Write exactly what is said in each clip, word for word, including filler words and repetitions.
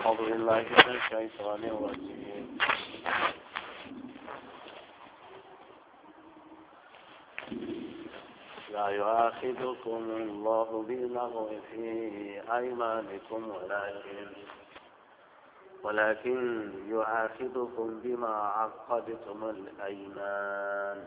أعوذ بالله من الشيطان الرجيم. لا يؤاخذكم الله باللغو في أيمانكم ولكن ولكن يؤاخذكم بما عقدتم الأيمان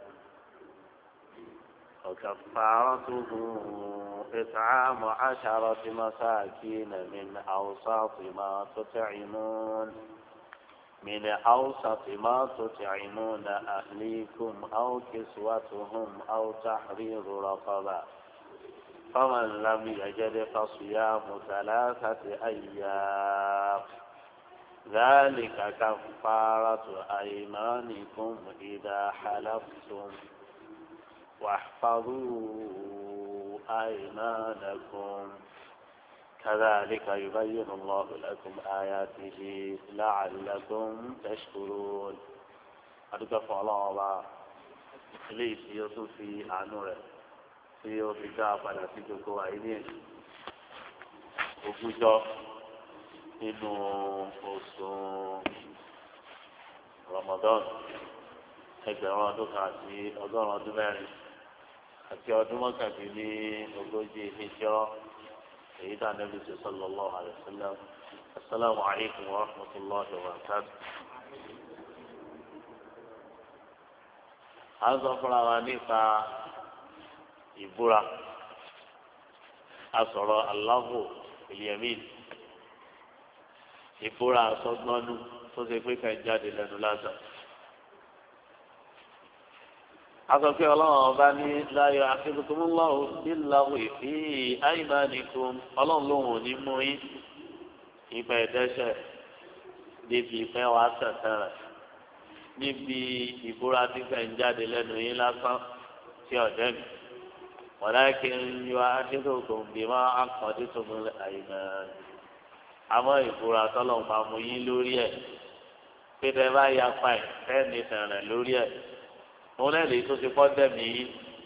وكفارته إطعام عشرة مساكين من أوسط ما تطعمون من أوسط ما تطعمون أهليكم أو كسوتهم أو تحرير رقبة فمن لم يجد فصيام ثلاثة أيام ذلك كفارة أيمانكم إذا حلفتم واحفظوا أيمانكم كذلك يبين الله لكم آياته لعلكم تشكرون. أدعو الله ليس يوسف في عنوره في يوسف جاب على سيدك عينين وجوده إنه أصوم رمضان ẹgbẹ̀rún ọdún kan àti ọgọ́rùn-ún ọdún mẹ́rin àti ọdún mọ́kàndínní ogójì ìjọ èyí tá Ànábì sallallahu alaihi wasallam. Assalamu alaikum wa rahmatullahi wa barakatuh. a ń sọ fúnra wa nípa ìbúra a sọ̀rọ̀ Allahu bil-yamin ìbúra sọgbọ́nú tó ṣe pé kàn jáde lẹ́nu lásán. asọ̀kẹ́ ọlọ́run ọba ní láyọ̀ akéwìtúmọ́láwò níláwò ìfì àìmánìkùn ọlọ́run lòun ò ní mú yín ìgbà ẹ̀dẹ́sẹ̀ níbi ìfẹ́ wa tẹ̀tẹ̀ rẹ̀ níbi ìbúra dígbà ń jáde lẹ́nu yín lásán tí ọ̀dẹ́ mi wọ̀láìkì ń yọ akéwìtúmọ́ bí wọ́n á kọ́ dídùn àìmánì àmọ́ ìbúra tọ́lọ̀ máa mú yín lórí ẹ̀ pété bá yapa ẹ̀ fẹ́ẹ̀ni tẹ̀rẹ̀ lórí ẹ̀ òun náà lè tó ti kọ́ dẹ̀mí yìí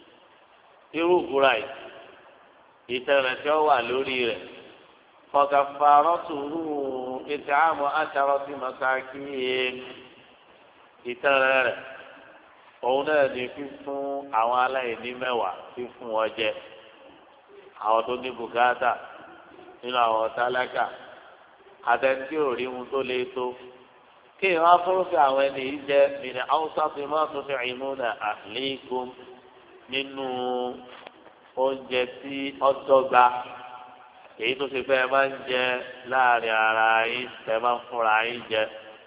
irú ìbúra yìí ìtẹ̀rẹ̀ tí ó wà lórí rẹ̀ fọkàfàrọ́tùrù ìtààmú àtàrọ́tì mọ́sákìyè ìtẹ̀rẹ̀ rẹ̀ òun náà ní fífún àwọn aláìní mẹ́wàá fífún wọn jẹ àwọn tó ní bùkátà nínú àwọn tálákà àtẹ̀ntí ò rí ohun tó lè tó kí ìwọ́n afúrúfẹ́ àwọn ẹni yìí jẹ́ mìíràn haúsá tó máa tó fi ìmú na àlékún nínú oúnjẹ tí ọdọ́gba èyí tó ṣe fẹ́ ẹ máa ń jẹ láàrin ara yín tẹ máa ń fúnra yín jẹ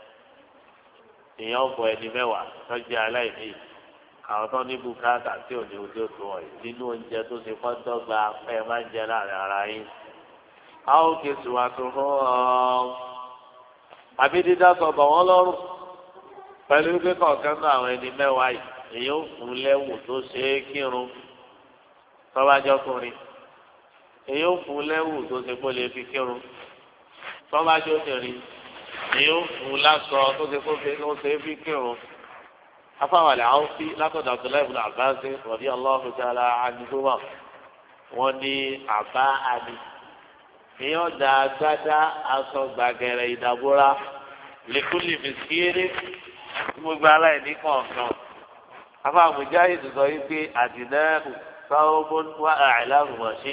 ìyẹn ọ̀pọ̀ ẹni mẹ́wàá tó jẹ́ aláìní àwọn tó ní bùkátà tí ò ní ojú tó wọ̀nyí nínú oúnjẹ tó ṣe fọ́ dọ́gba fẹ́ ẹ máa ń jẹ láàrin ara yín. a ó kí sùwàtò fún ọ àbí dídá sọ bọ̀ wọ́n lọ́rùn pẹ̀lú pé kọ̀ọ̀kan náà àwọn ẹni mẹ́wàá yìí èyí ó fún lẹ́wù tó ṣe é kírun tọ́bájọ́kùnrin èyí ó fún lẹ́wù tó ṣe kó lè fi kírun tọ́bájọ́kùnrin èyí ó fún lásọ tó ṣe kó ṣe é fi kírun. afáwàlẹ̀ àwọn fi látọ̀dọ̀ Abdullahi ibn Abbas radiyallahu ta'ala anhuma wọ́n ní àbá àdì èèyàn da agbádá aṣọ gbàgẹrẹ ìdàbòrà lẹkùlì mìsíkìrì gbogbo aláìní kọ̀ọ̀kan afa Mujahid sọ wípé àdìnẹ́rù sáwọ́bọ́n wà àìláàrùmọ̀ṣe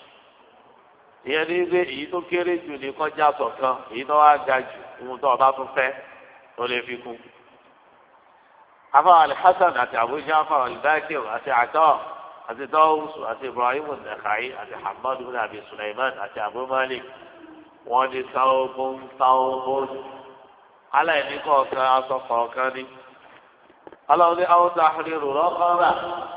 ìyẹn ní pé èyí tó kéré jù ní kọjá sọ̀kan èyí tó wá ga jù ohun tó ọba tún fẹ́ tó lè fi kún. afa Al-Hasan àti Abu Ja'far al-Bakir àti àtọ́ àti dawusu àti ibrahim al-Nakhai àti hamad ibn abi sulaiman àti abu malik wọn ní sáwọbọn sáwọbọn aláìní kọ̀ọ̀kan aṣọ kọ̀ọ̀kan ní. aláwọ ní àwọn tó àhìrò rọkọọrà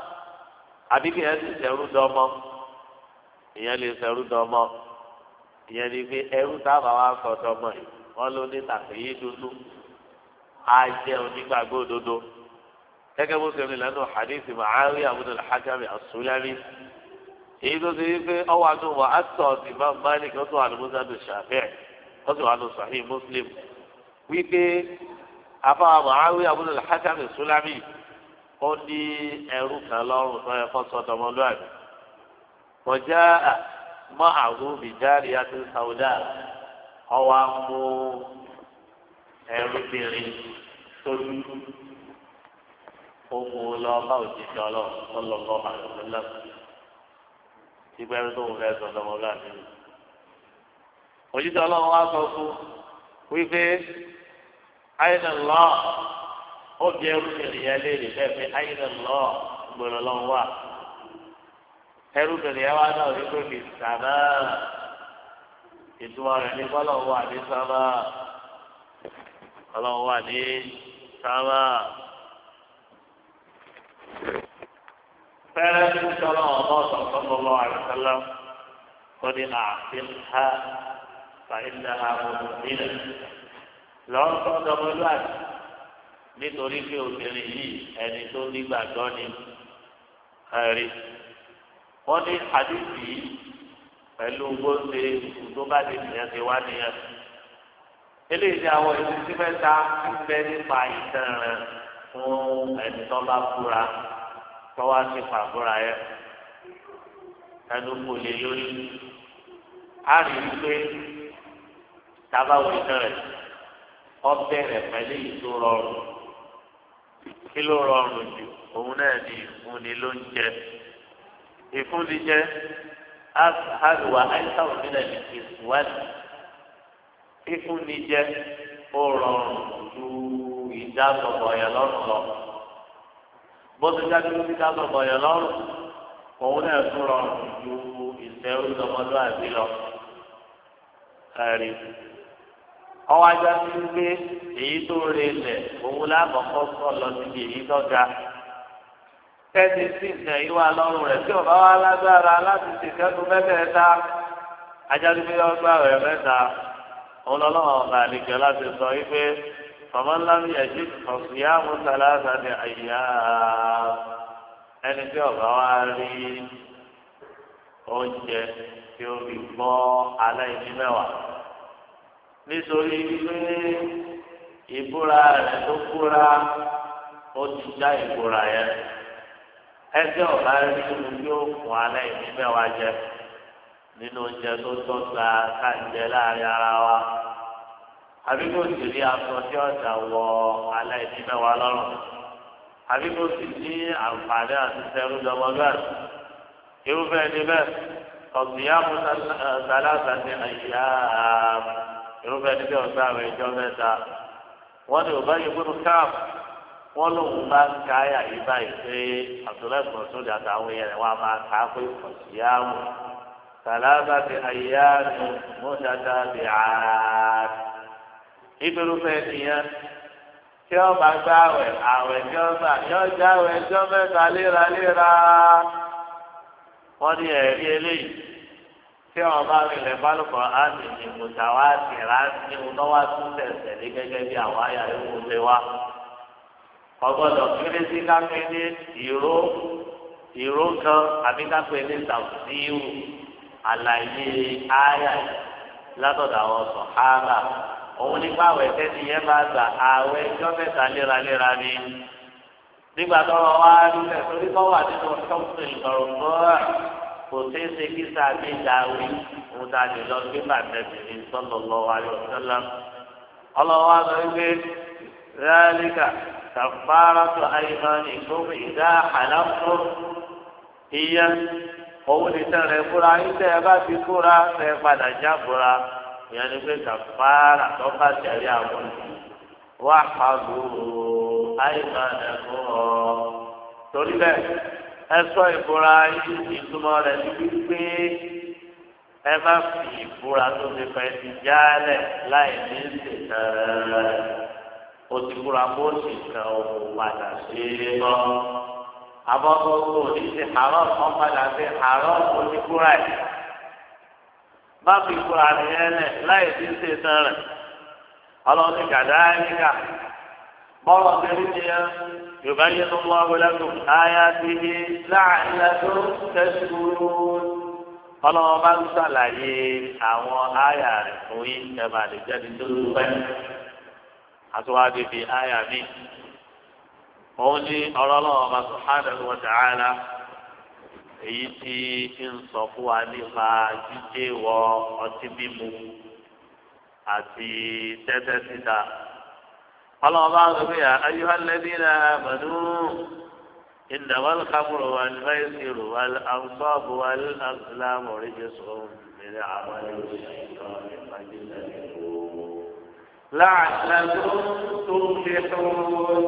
àbíkí yẹn ti sẹrú dọmọ ìyẹn lè sẹrú dọmọ ìyẹn ní pé ẹrú tábà wà sọ dọmọ yìí wọn ló ní tàkìyí dúdú á jẹ onígbàgbọ́ òdodo. gẹ́gẹ́ bó ṣe rìn lẹ́nu hadithi Mu'awiya ibn al-Hakam as-Sulami èyí tó ṣe wípé ọwọ́ àti wà á tọ̀ sí Imam Malik ó tó wà ní Musnad Shafi'i ó sì wà ní Sahih Muslim wípé afáwà Mu'awiya ibn al-Hakam as-Sulami ó ní ẹrú kan lọ́rùn tó yẹ kó sọ́dọ̀ ọmọlúwàbí kọjá mọ́ àwọn bìjáde àti sàwùdà ọwọ́ amú ẹrúbìnrin tó dúdú ohun lọ bá òjijì ọlọ́run lọ́lọ́ àlùfẹ́lẹ́ ìgbẹ́rú tó ń fẹ́ sọ lọ́mọlúwàbí. òjijì ọlọ́run wá sọ fún wípé àyìnà lọ ó bí ẹrúbìnrin yẹn léèrè bẹ́ẹ̀ pé àyìnà lọ gbọ́dọ̀ lọ́wọ́ wà. ẹrúbìnrin yẹn wá náà wípé fi sàmà ìtumọ̀ rẹ̀ ní bọ́lọ̀ wà ní sámà ọlọ́run wà ní sámà. fẹ́rẹ́ ní sọ́lọ́ ọ̀bọ̀ sọ̀tọ́ lọ́wọ́ àrùsọ́lá ó ní àfihà fàìlà àmọ̀tòmílẹ̀ lọ́wọ́ sọ́dọ̀ ọmọlúwàbí nítorí pé obìnrin yìí ẹni tó nígbàgbọ́ ni ẹ̀rí. wọ́n ní àdìsí pẹ̀lú gbóṣe tó bá di ìyẹn ti wá nìyẹn. eléyìí ni àwọn ìlú tí mẹ́ta ń bẹ nípa ìtàn rẹ̀ fún ẹni tó bá fúra tó wá sí pàbúra yẹn. ẹnu kò lè lórí. a rí i pé tábàwò ìtàn rẹ̀ ọbẹ̀ rẹ̀ pẹ̀lú ìtò rọrùn. kí ló rọrùn jù òun náà ní ìfúnni ló ń jẹ. ìfúnni jẹ àlùwà àìsàn òmìnira ní ìsúwádìí fífúnni jẹ ó rọrùn ju ìdásọ̀bọ̀ yẹn lọ́rùn lọ bó ti jáde ló ti dásọ̀bọ̀ yẹn lọ́rùn òun náà tún rọrùn ju ìṣẹ́rú lọ́mọdúnrún lọ. ẹ̀rí ọwọ́ ajá ti ń gbé èyí tó rí ilẹ̀ òun lákọ̀ọ́kọ́ sọ lọ síbi èyí tó ga. kẹ́ni sí nǹkan yìí wà lọ́rùn rẹ̀ tí ọba wa lágbára láti ṣèkẹ́nu mẹ́tẹ̀ẹ̀ta ajáde pé ọgbà rẹ̀ mẹ́ta òun lọ́lọ́wọ́ ọba àlejò láti sọ wípé ọmọ ńlá mi ẹ̀jí ọ̀sùnyá mùsàlásà ní àyà ẹni tí ọba wa rí oúnjẹ tí ó fi gbọ́ aláìní mẹ́wàá nítorí pé ìbúra rẹ̀ tó búra ó ti já ìbúra yẹn. ẹjọ́ ọ̀la rí ohun yóò fún alẹ́ ìní mẹ́wàá jẹ nínú oúnjẹ tó tọ́ta káàjẹ láàrin ara wa àbí kò sì rí aṣọ tí ọ̀dà wọ alẹ́ ìní mẹ́wàá lọ́rùn àbí kò sì ní àǹfààní àti sẹ́rú lọ́mọgbà irúfẹ́ ẹni bẹ́ẹ̀ ọ̀gbìyàmú sàlásà ní àyíyá irúfẹ́ ẹni bẹ́ẹ̀ ọ̀sán àwọn ìjọ mẹ́ta wọ́n ní òbá yìí gbọ́dọ̀ káàmù wọ́n lóun bá ń ka ayà yìí báyìí pé àtúntò sódì àtàwọn yẹn wọ́n á máa kà á pé ọ̀sìyàmù sàlábà ti àyíyá ni mọ́ṣáṣá ti ààrẹ. ìgbèrúfẹ́ nìyẹn tí wọ́n bá gbá àwẹ̀ àwẹ̀ tí wọ́n gbà yọ já àwẹ̀ ẹjọ́ mẹ́ta léraléra. wọ́n ní ẹ̀rí eléyìí tí wọ́n bá rìnlẹ̀ bálùkọ̀ á sì ní mùsàwá ti rà ní ọlọ́wà tún tẹ̀sẹ̀ ní gẹ́gẹ́ bí àwọn àyà yòókù ṣe wá. ọgbọ́dọ̀ kéré sí kápẹ́ ní ìró ìró kan àbí kápẹ́ ní tàbíù àlàyé àyà látọ̀dọ̀ àwọn sọ̀hárà òun nípa àwẹ̀ tẹ́tí yẹn bá gbà àwẹ̀ ẹjọ́ mẹ́ta léraléra ni nígbà tó wọn wá nílẹ̀ torí kọ́ wà nínú ṣọ́ọ̀tù ìgbọ̀rọ̀gbọ́ kò ṣeé ṣe kí sáàbí dáwé òun ta lè lọ gbé bàtẹ́bìrì sallallahu alaihi wasallam ọlọ́wọ́ àgbà wípé rẹ́ẹ́líkà kàfárátù aymanikum idha halaftum ìyá òun ní sẹ́rẹ̀ fúra yín tẹ́ ẹ bá ti fúra tẹ́ ẹ padà já fúra ìyẹn ní pé kàfárà tó bá tẹ̀lé àwọn wà pàdù aymanakum ọ̀ torí bẹ́ẹ̀ ẹ sọ ìfúra yín ìtumọ̀ rẹ̀ ní wípé ẹ má fi ìfúra tó ti fẹ́ ti jálẹ̀ láì ní ìsèkẹ́rẹ́ òtìkúra bó ti kàn ó padà sí i lọ. Abọ́gbọ́gbọ́ ní ti àárọ̀ kan padà sí àárọ̀ òtìkúra ẹ̀. Má fi kúra nìyẹn lẹ̀ láì sí ṣe tán rẹ̀. Ọlọ́run ti gàdá nígbà. Bọ́lọ̀ tẹ̀lé ni yẹn. Yorùbá yẹn tó mú abúlẹ́kùn. Aya ti di láàrin tó tẹ̀síwúrú. Ọlọ́run bá ń sàlàyé àwọn áyà rẹ̀ fún yín ẹ̀ máa lè jẹ́ ní tó lùpẹ́. àtúwádìí bíi àyà mi òun ní ọ̀rọ̀ ọlọ́wọ́ ọba subhanahu wa ta'ala èyí tí ń sọ fún wa nípa jíjẹ wọ ọtí mímu àti tẹ́tẹ́ títa. ọlọ́run bá ń sọ pé ayyuhal ladhina amanu innamal khamru wal maisiru wal ansabu wal azlamu rijsun min amali shaytani fajtanibuhu la'allakum tuflihun.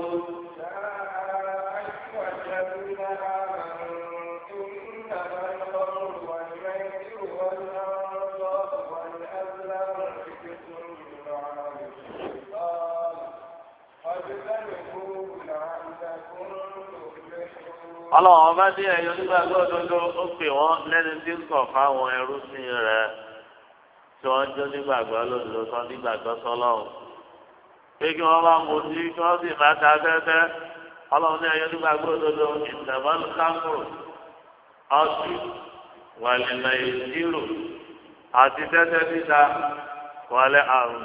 ọlọ́run ọba dé ẹ̀yọ́ nígbàgbọ́ òdodo ó pè wọ́n lẹ́ni tí ń kọ̀ fáwọn ẹrú sí rẹ̀ tí wọ́n jó nígbàgbọ́ lòdòdó tán nígbàgbọ́ sọ́lọ́run pé kí wọ́n bá mú sí kí wọ́n sì má ta tẹ́tẹ́ ọlọ́run ní ẹ̀yọ́ nígbàgbọ́ òdodo ìtẹ̀mọ́lú kámúrù ọtí wàlẹ̀ ìṣirò àti tẹ́tẹ́ títa wàlẹ̀ àrùn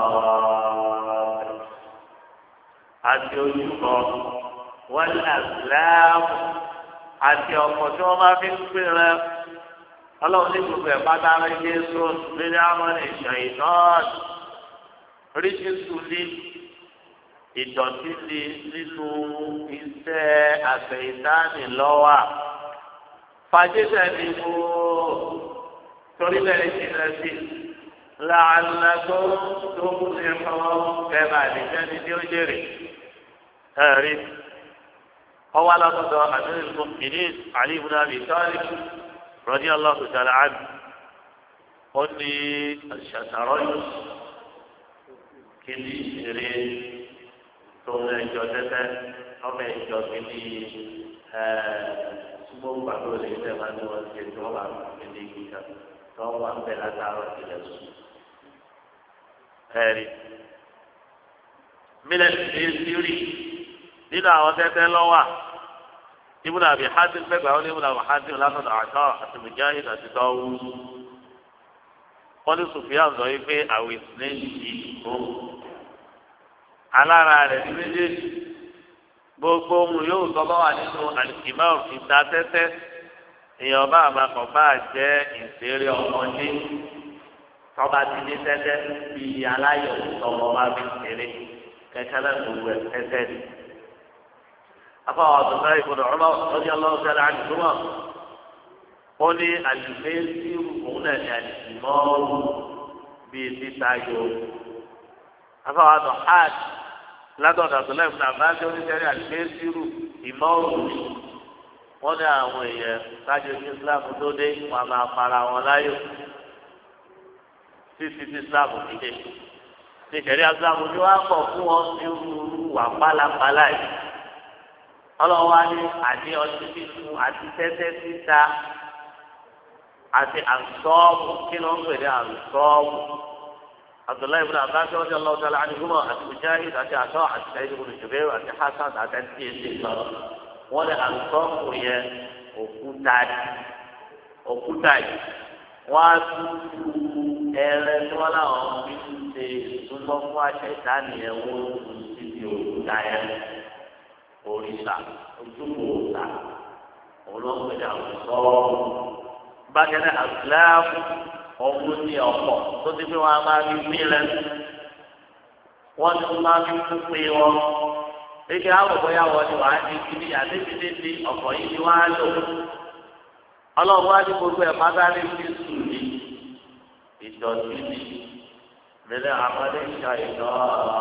àti ojúkọ wọ́n àsìláàmù àti ọ̀pọ̀ tí wọ́n máa fi ń pè rẹ ọlọ́run ní gbogbo ẹ̀ pátá rẹ Jésù lórí àwọn ìṣàn ìtàn ríṣìṣù ní ìdọ̀tí ní nínú iṣẹ́ àgbẹ̀yìntánì lọ́wọ́ fàjẹ́sẹ̀ ní kó torí bẹ́ẹ̀ ti rẹ sí làálàgbó tó kú ní ẹ̀fọ́ kẹ́ẹ̀bà àdìjẹ́ni tí ó jèrè ẹ̀rí. هو على قدر أمير المؤمنين علي بن أبي طالب رضي الله تعالى عنه قل لي الشطرين كلي شرين ثم جودته أو جودني سمو بعض الإنسان والجدوى كلي كذا ثم بلا تعرف إلى هذه من السيري nínú àwọn tẹ́tẹ́ lọ́wọ́ ibùdó àbí hásìn gbẹgbẹ́ àwọn ibùdó àbí hásìn lásán àṣà àti mùjáhìn àti tọ́wú. wọ́n ní Sùfìyàn sọ wípé àwọn ìsìlẹ̀ yìí kó alára rẹ̀ ní méjèèjì gbogbo ohun yóò sọ bá wà nínú àlìkìmọ́ ìta tẹ́tẹ́ èèyàn bá àmàkàn bá jẹ́ ìṣeré ọmọdé tọ́ba ti ní tẹ́tẹ́ bíi aláyọ̀ tọmọ bá fi ṣeré kẹ́kẹ́ náà gbogbo ẹ̀ tẹ́tẹ́ ni. أفا عبد الله بن عمر رضي الله تعالى عنهما قل الميسر هنا الإمام بستايو أفا عبد الحاج لا تقول عبد الله بن عباس يقول الميسر إمام wọ́n ní àwọn èèyàn sáájú ní Islam tó dé wọn máa para wọn láyò títí tí Islam fi dé ní ìṣẹ̀lẹ̀ Islam ní wọ́n á pọ̀ fún wọn ní wà pálapàla yìí. ọlọ́wọ́ ní àní ọtí fífún àti tẹ́tẹ́ títa àti àǹsọ́ọ̀bù kí ló ń pè ní àǹsọ́ọ̀bù. Abdullahi ibn Abbas ọjọ́ ọlọ́wọ́ tẹ́lẹ̀ àdìgúnmọ̀ àti Mujahid àti àtọ́ àti Sa'id ibn Jubair àti Hasan àti ẹtí ẹtí lọ. wọ́n ní àǹsọ́ọ̀bù yẹn òkúta òkúta yìí wọ́n á tún ẹrẹ tí wọ́n láwọn fi ń ṣe ìtumọ̀ fún àṣẹ ìdánìyẹn wọ́n ń ti di òkúta yẹn. Òrìṣà ojúbọ òòṣà olóńgbèdè àwùjọ bákẹ́lẹ́ àgbẹ̀láàmù ọ̀hún ní ọ̀pọ̀ tó ti pé wọn a máa fi mí rẹ wọ́n ti máa fi kú pé wọn eke àwòbọ̀yà wọn ni wàá di kíní àdébídé di ọ̀pọ̀ yìí ni wọ́n á lò ọlọ́run wá ní gbogbo ẹ̀ pátálí fi sùn ní ìdọ̀tí ní mílẹ̀ àmọ́lé ìṣà ìdọ́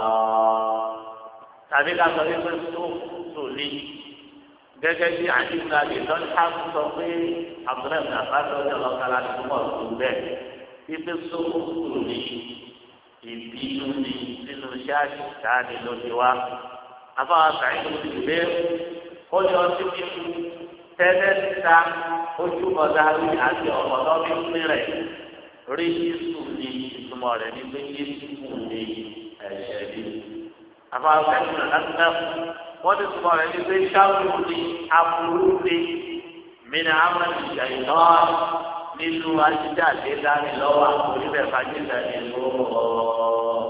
tàbí ká sọ wípé tó tó ní gẹ́gẹ́ bí àdìgbà lè lọ ká sọ pé àbúrò ẹ̀ka bá tó ní ọlọ́kàlá tó mọ̀ tó bẹ́ẹ̀ wípé tó tó ní ìbínú ní nínú iṣẹ́ àṣìṣà ni ló ti wá. afáwọn sàyìn tó ti gbé ó yọ sí kíkú tẹ́lẹ̀ títa ojú ọ̀dà rí àti ọ̀pọ̀lọ́ bí pín rẹ̀ rí yíṣù ní ìtumọ̀ rẹ̀ ní pé yíṣù ní ẹ̀ṣẹ̀ ní. afáwọn sàyìn tó láti náà wọ́n ti túmọ̀ rẹ̀ ní pé ṣáwùú ní aburú ní mìíràn àwọn ìjà ìná nínú ajíjà lé dání lọ́wọ́ àkórí bẹ́ẹ̀ fàjíjà ní lọ́wọ́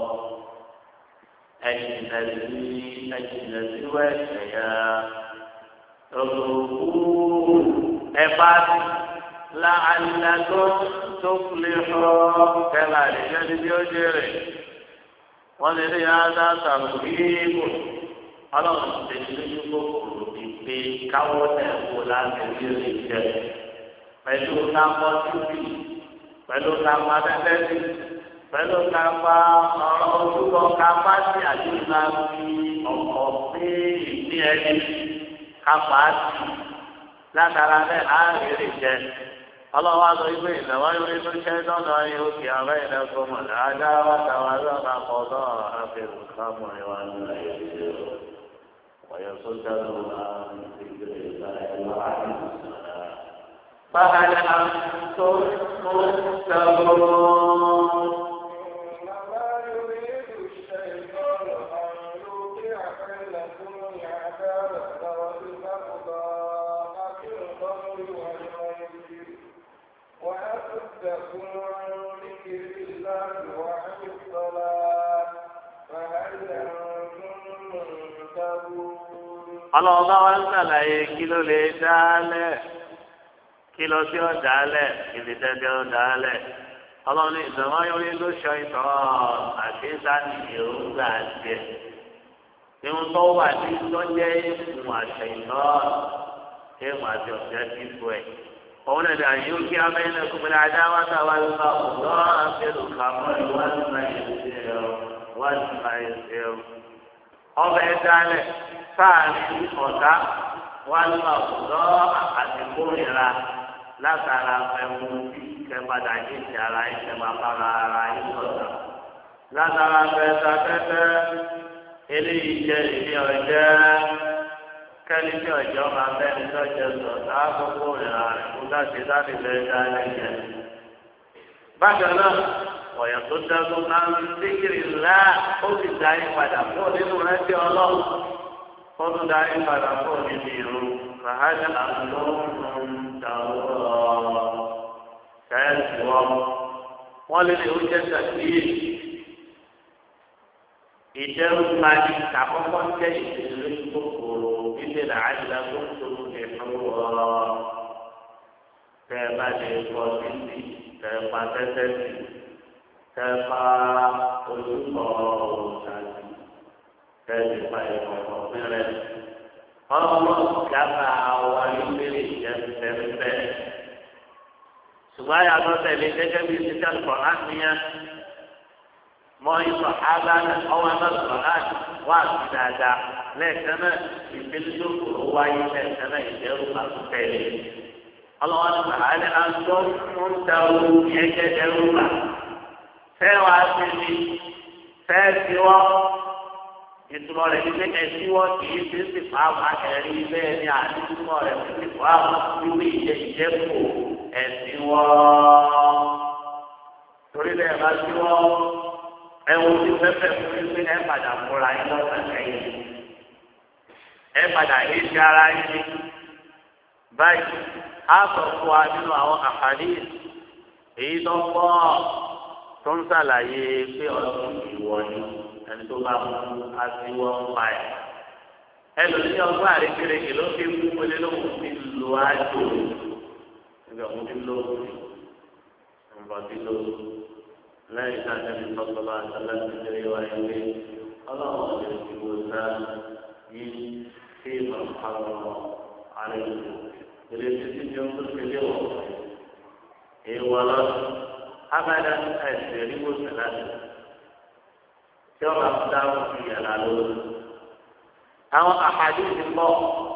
ẹ̀yìn ẹ̀sìn ẹ̀yìn ẹ̀sìn wẹ̀sẹ̀ yá lọ́wọ́ ẹ̀fà لعلكم تفلحون كما لجد يجري ولذي هذا ترغيب ọlọ́run ṣe lójú kòkòrò ìpè káwọ́ tẹ̀kọ́ láti rí ìjẹ pẹ̀lú kápọ́ títì pẹ̀lú kápá tẹ́tẹ́sì pẹ̀lú kápá ọ̀rọ̀ ojúbọ kápá sí àdúrà fi ọ̀pọ̀ sí ìpín ẹni kápá sí látara bẹ́ẹ̀ á rí ìjẹ ọlọ́run wá sọ wípé ìnáwó yóò tó ṣẹ́ dọ́nà yóò fi àwọn ìlẹ́kùn mọ̀lẹ́ ajá wàtàwà lọ́nà kọ̀ọ̀dọ́ àfẹ́rù kámọ̀ ìwà nílẹ̀ yóò ويصدهم عن ذكر الله وعن الصلاة فهل أنتم منتهون إنما يريد الشيطان أن يوقع بينكم العداوة والبغضاء في الخمر والميسر ويصدكم عن ذكر الله وعن الصلاة فهل أنتم منتهون ọlọ́run bá wá ń sàlàyé kí ló lè dálẹ̀ kí ló tí ó dálẹ̀ kí lè dẹ́dẹ́ ó dálẹ̀ ọlọ́run ní ìdánwò yọrí ló ṣọ ìtọ́ àti sáni èròǹgbà tiẹ̀ ìhun tó wà ní lọ́jẹ́ ìfún àṣẹ ìtọ́ ìwọ̀n àti ọ̀jẹ́ kíkú ẹ̀ òun náà dà yóò kí abẹ́yẹnì kúmọ̀lẹ́ adáwà táwa ló bá wù lọ́ àfẹ́lù kàmọ́ ìwádìí máa ń ṣe ẹ̀rọ ìwádìí máa ń ṣe ẹ̀rọ ọbẹ̀ dálẹ̀ sáàrin ọ̀dá wà lọ lọ àti kórìíra látara ẹ̀wù kẹpadà yìí ti ara yìí kẹ máa bára ara yìí sọ̀tà látara bẹ́ẹ̀ta tẹ́tẹ́ eléyìí jẹ́ ìdí ọ̀jẹ́ kẹ́lí tí ọ̀jọ́ máa bẹ́ẹ̀ni lọ́jọ́ sọ̀tà àkókò ìrìnà rẹ̀ kó láti láti bẹ́ẹ̀ dá lẹ́yìn. bákan náà ọ̀yàn tó dẹ́kun máa ń dígìrì ńlá ó sì dá yín padà fún nínú rẹ́tí ọlọ́run ó tún dá yín padà fún nínú ìrù fàájà àlùmọ́ọ̀mù dàwọ́ kẹ́ẹ̀sì wọn. wọ́n lé ní oúnjẹ sàkíyè ìdẹ́rù gbani àkọ́kọ́ jẹ́ ìṣèlú kòkòrò ìdè làálà tó tó ìfowó tẹ́ ẹ bá lè kọ́ títì tẹ́ ẹ pa tẹ́tẹ́ sí kẹfà olùkọ́ òṣàlì kẹfà ìkọ̀kọ̀ mẹ́rẹ̀ ọlọ́mọ gàmà wà lórí ìjẹ́sẹ̀fẹ́ ṣùgbọ́n àyàtọ̀ tẹ̀lé gẹ́gẹ́ bí ti sẹ́lùkọ̀ láàmìyàn mọ ìsọ̀ ábánà ọwọ́ náà sọ̀rọ̀ láti wá sí dáadáa lẹ́ẹ̀kan náà ìpínlẹ̀ yòókù wáyé lẹ́ẹ̀kan náà ìjẹ́rù àtúntẹ̀lé ọlọ́wọ́n ní bàálẹ̀ àńdọ́ ń ta owó ẹ̀jẹ̀ ẹ̀rù bá. fẹ́ wá sí mi fẹ́ sí wọ́n ìtumọ̀ rẹ̀ ní pé ẹ̀sí wọ́n kì í ti sì fà wá ẹ̀rí bẹ́ẹ̀ ni àdúgbò rẹ̀ ti sì fà wá ìwé ìjẹ ìjẹ́kù ẹ̀sí wọ́n. torí bẹ́ẹ̀ bá sí wọ́n ẹ̀wọ̀n ti fẹ́fẹ́ fún mi pé ẹ̀ padà múra yín lọ́sàn kẹ́yìn ẹ̀ padà yé ti ara yín báyìí á sọ fún wa nínú àwọn àǹfààní èyí tó ń bọ̀ tó ń ṣàlàyé pé ọdún ìwọ ni ẹni tó bá mú aṣíwọ́ ń pa ẹ̀. ẹlòmíì ọgbọ́n àrékèrèké ló fi mú wọlé lóhùn sí lo ájò níbi ọ̀hún tí ló wù ní nǹkan tí ló wù lẹ́yìn tí a ti fi tọ́tọ́ bá ṣẹlẹ̀ ti ṣe wáyé pé ọlọ́run lè fi wò sá yí sí ìmọ̀ àwọn àrègbè ìrètí tí ó ń tó ṣe léwọ̀ èèwọ̀ lọ́dún abada ẹsẹ̀ ríwó sẹ̀láṣẹ̀ tí ọba dáhùn sí yàrá lórí. àwọn àpàdé ti pọ̀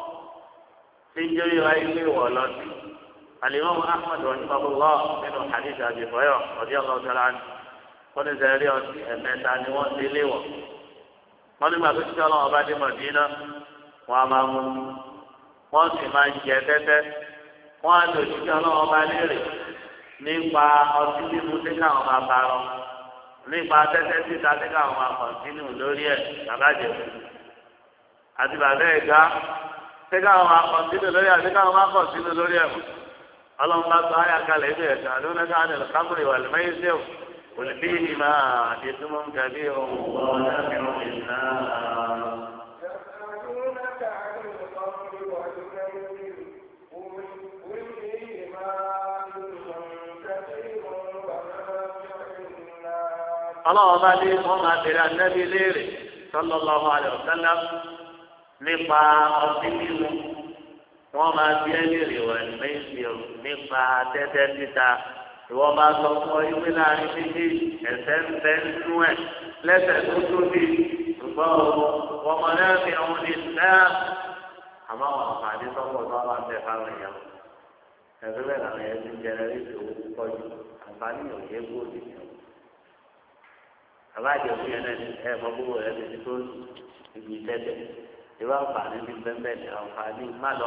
tí jóyè wáyé pé wọ̀ lọ́sí. àlìmọ́mù ahmed rahimahullah nínú hadith Abi Hurairah radiyallahu ta'ala anhu wọ́n ní sẹ́rí ọtí ẹ̀mẹ́ta ni wọ́n ti léwọ̀. wọ́n nígbà tó ti ọlọ́wọ́ bá dé Mọ̀dínà wọ́n á máa mú wọ́n sì máa ń jẹ tẹ́tẹ́ wọ́n á lò sí ọlọ́wọ́ bá léèrè nípa ọtí mímu tí káwọn máa bá rọ nípa tẹ́tẹ́ títa tí káwọn máa kọ̀ǹtínú lórí ẹ̀ bàbájẹ́ àti bàbá ẹ̀gá tí káwọn máa kọ̀ǹtínú lórí ẹ̀ tí káwọn máa kọ̀ǹtínú lórí ẹ̀ ọlọ́run bá sọ ayé àkàlẹ̀ ibi ẹ̀ka lónìí káwọn ẹ̀ kábùrì wà lẹ́mẹ́yìn sí ẹ̀ olùbí ni máa ètùmọ̀ ń kàbí ohun ọ̀nà mìíràn ìlànà. ọlọ́wọ́ bá dé wọ́n máa bèrè ànábì léèrè sallallahu alaihi wasallam nípa ọtí mímu wọ́n máa bí ẹni rè wọ́n méjì nípa tẹ́tẹ́ títa ìwọ́n bá sọ fún ọ ìwé láàrin méjì ẹ̀sẹ̀ ń bẹ́ nínú ẹ̀ lẹ́sẹ̀ tó tóbi ṣùgbọ́n ọmọ náà fi ọmọ ní náà àmọ́ àwọn àǹfààní sọ́kọ̀ tó wà bẹ́ẹ̀ fáwọn èèyàn ẹ̀rọ bẹ́ẹ̀ làwọn èèyàn ti ń jẹrẹ ní ìṣòwò púpọ̀ jù àǹfààní òye gbòòdì àbájọ fún yẹn náà ẹ̀ mọ gbogbo rẹ̀ ti tó ibi tẹ́tẹ́ ìwé àǹfààní ní bẹ́ẹ̀ ní àǹfààní má lọ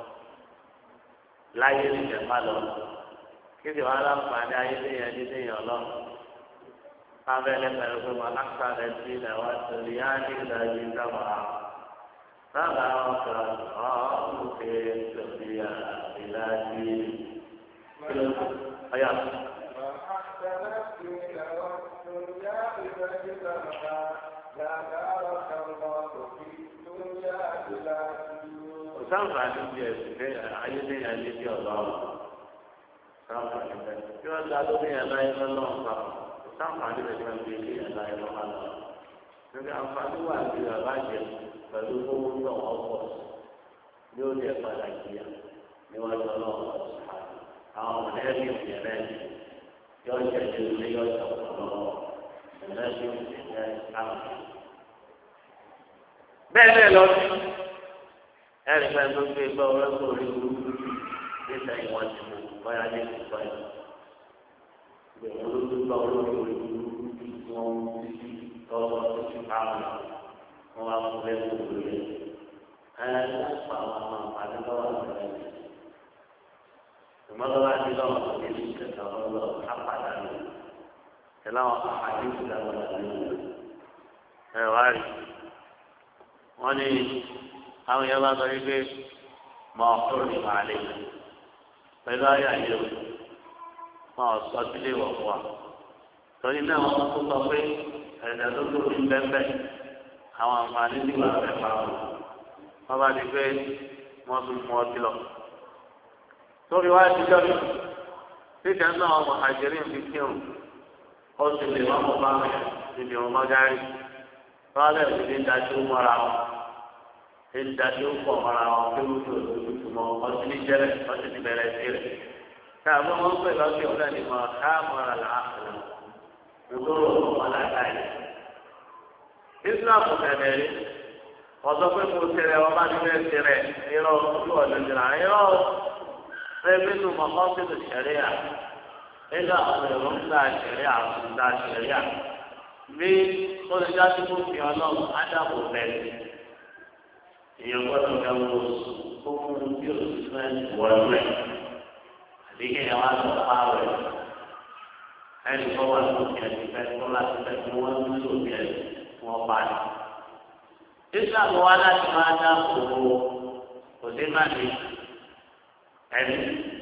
láyé nìyẹn má lọ kí ni wàá láǹfààní ayé nìyẹn ní nìyẹn lọ abẹ́lẹ́ pẹ̀lú pé wọn láǹfà rẹ̀ sí ilẹ̀ wa torí á ní ìdájí sábà sábà ọ̀gá ọ̀hún ṣe lòdì ìlàjì ọ̀yà. sáǹfà ní bí ẹsùn pé ayé ní ayé bí ọlọ́run sáǹfà ní bẹ́ẹ̀ tí wọ́n gba lórí ẹ̀ láyé lọ́lọ́run pa sáǹfà ní bẹ́ẹ̀ tí wọ́n gbé ilé ẹ̀ láyé lọ́wọ́ lọ. níbi àǹfààní wà ní àbájẹ pẹ̀lú owó tó wọ́n pọ̀ ní ó lè padà jìyà níwájú ọlọ́run àwọn mọ̀lẹ́bí ìrẹ́ yóò jẹ́ ilé yóò jẹ́ ọ̀pọ̀lọpọ̀ mọ̀lẹ́bí ìrẹ́ àwọn. bẹ́ẹ̀ bẹ́ẹ̀ lọ sí ẹ̀rí pẹ́ tó gbé gbọ́ ọ̀rẹ́ kò rí burúkú níta ìwọ̀n ti mú báyà ní ìsọ̀ yìí. ìgbẹ̀wọ̀n ló tó gbọ́ ọ̀rẹ́ kò rí burúkú tí wọ́n ń títí tọ́wọ́ tó ti pa wọn. wọ́n wá fún lẹ́kọ̀ọ́ lórí ẹ̀. ẹ̀ ẹ́ pa àwọn àwọn àǹfààní lọ́wọ́ àgbẹ̀rẹ̀ yìí. ìmọ̀ lọ́wọ́ àti lọ́wọ́ tó ti ní ìṣẹ̀dá ọlọ́ apàdà lọ. ẹ̀ láwọn àpàdé ìṣẹ̀dá ọlọ́ ẹ̀ wá rí. wọ́n ní àwọn yẹn bá sọ wípé mọ ọkùnrin ní màá lè pẹ̀lú ayé àyè o wọn ò sọ sílé wọ̀ fún wa torí náà wọn tó sọ pé ẹ̀dá tó tó fi bẹ́ẹ̀ àwọn àǹfààní tí wàá fẹ́ pa wọn wọn bá di pé wọn tún mú ọtí lọ torí wá ti jọ́ mi títẹ̀ náà ọmọ àjẹrí fi kírun ó sì lè wọ́n mọ̀ bá mi níbi òun mọ́gárì wọn bẹ̀rẹ̀ sí ní dájú mọ́ra wọn ìdájọ́ pọ̀ mọ́ra wọn pé wọ́n yóò lójú tó mọ́ ọtí ní jẹ́rẹ̀ ọtí ní bẹ̀rẹ̀ sí rẹ̀. káàbọ̀ wọn pè lọ́sẹ̀ ọ̀dà ní mọ̀ káàmọ́ra làákùnà nítorí ọ̀pọ̀ látàrí. Islam tẹ̀lé rí ọ̀sọ́ pé mo tẹ̀lé ọba ní bẹ́ẹ̀ tẹ̀lé irọ́ ojú ọ̀dọ̀ jìnnà irọ́ rẹ́bínú mọ̀kọ́sílù ṣẹ̀ríà nígbà àwọn èrò ńlá ṣẹ̀ríà ńlá ṣẹ̀ríà bí olùdájú tó fi ọlọ́run ádàbò bẹ̀rẹ̀ èèyàn gbọ́dọ̀ ká wo fún bí o ti fẹ́ wọlé rẹ̀ àbí kéèyàn wá lọ pa rẹ̀ ẹnì kan wà lókè ẹni fẹ́ kó láti fẹ́ kí wọ́n ń lò bí ẹni wọ́n pa ni. Islam wa láti máa dá owó òde má ní ẹni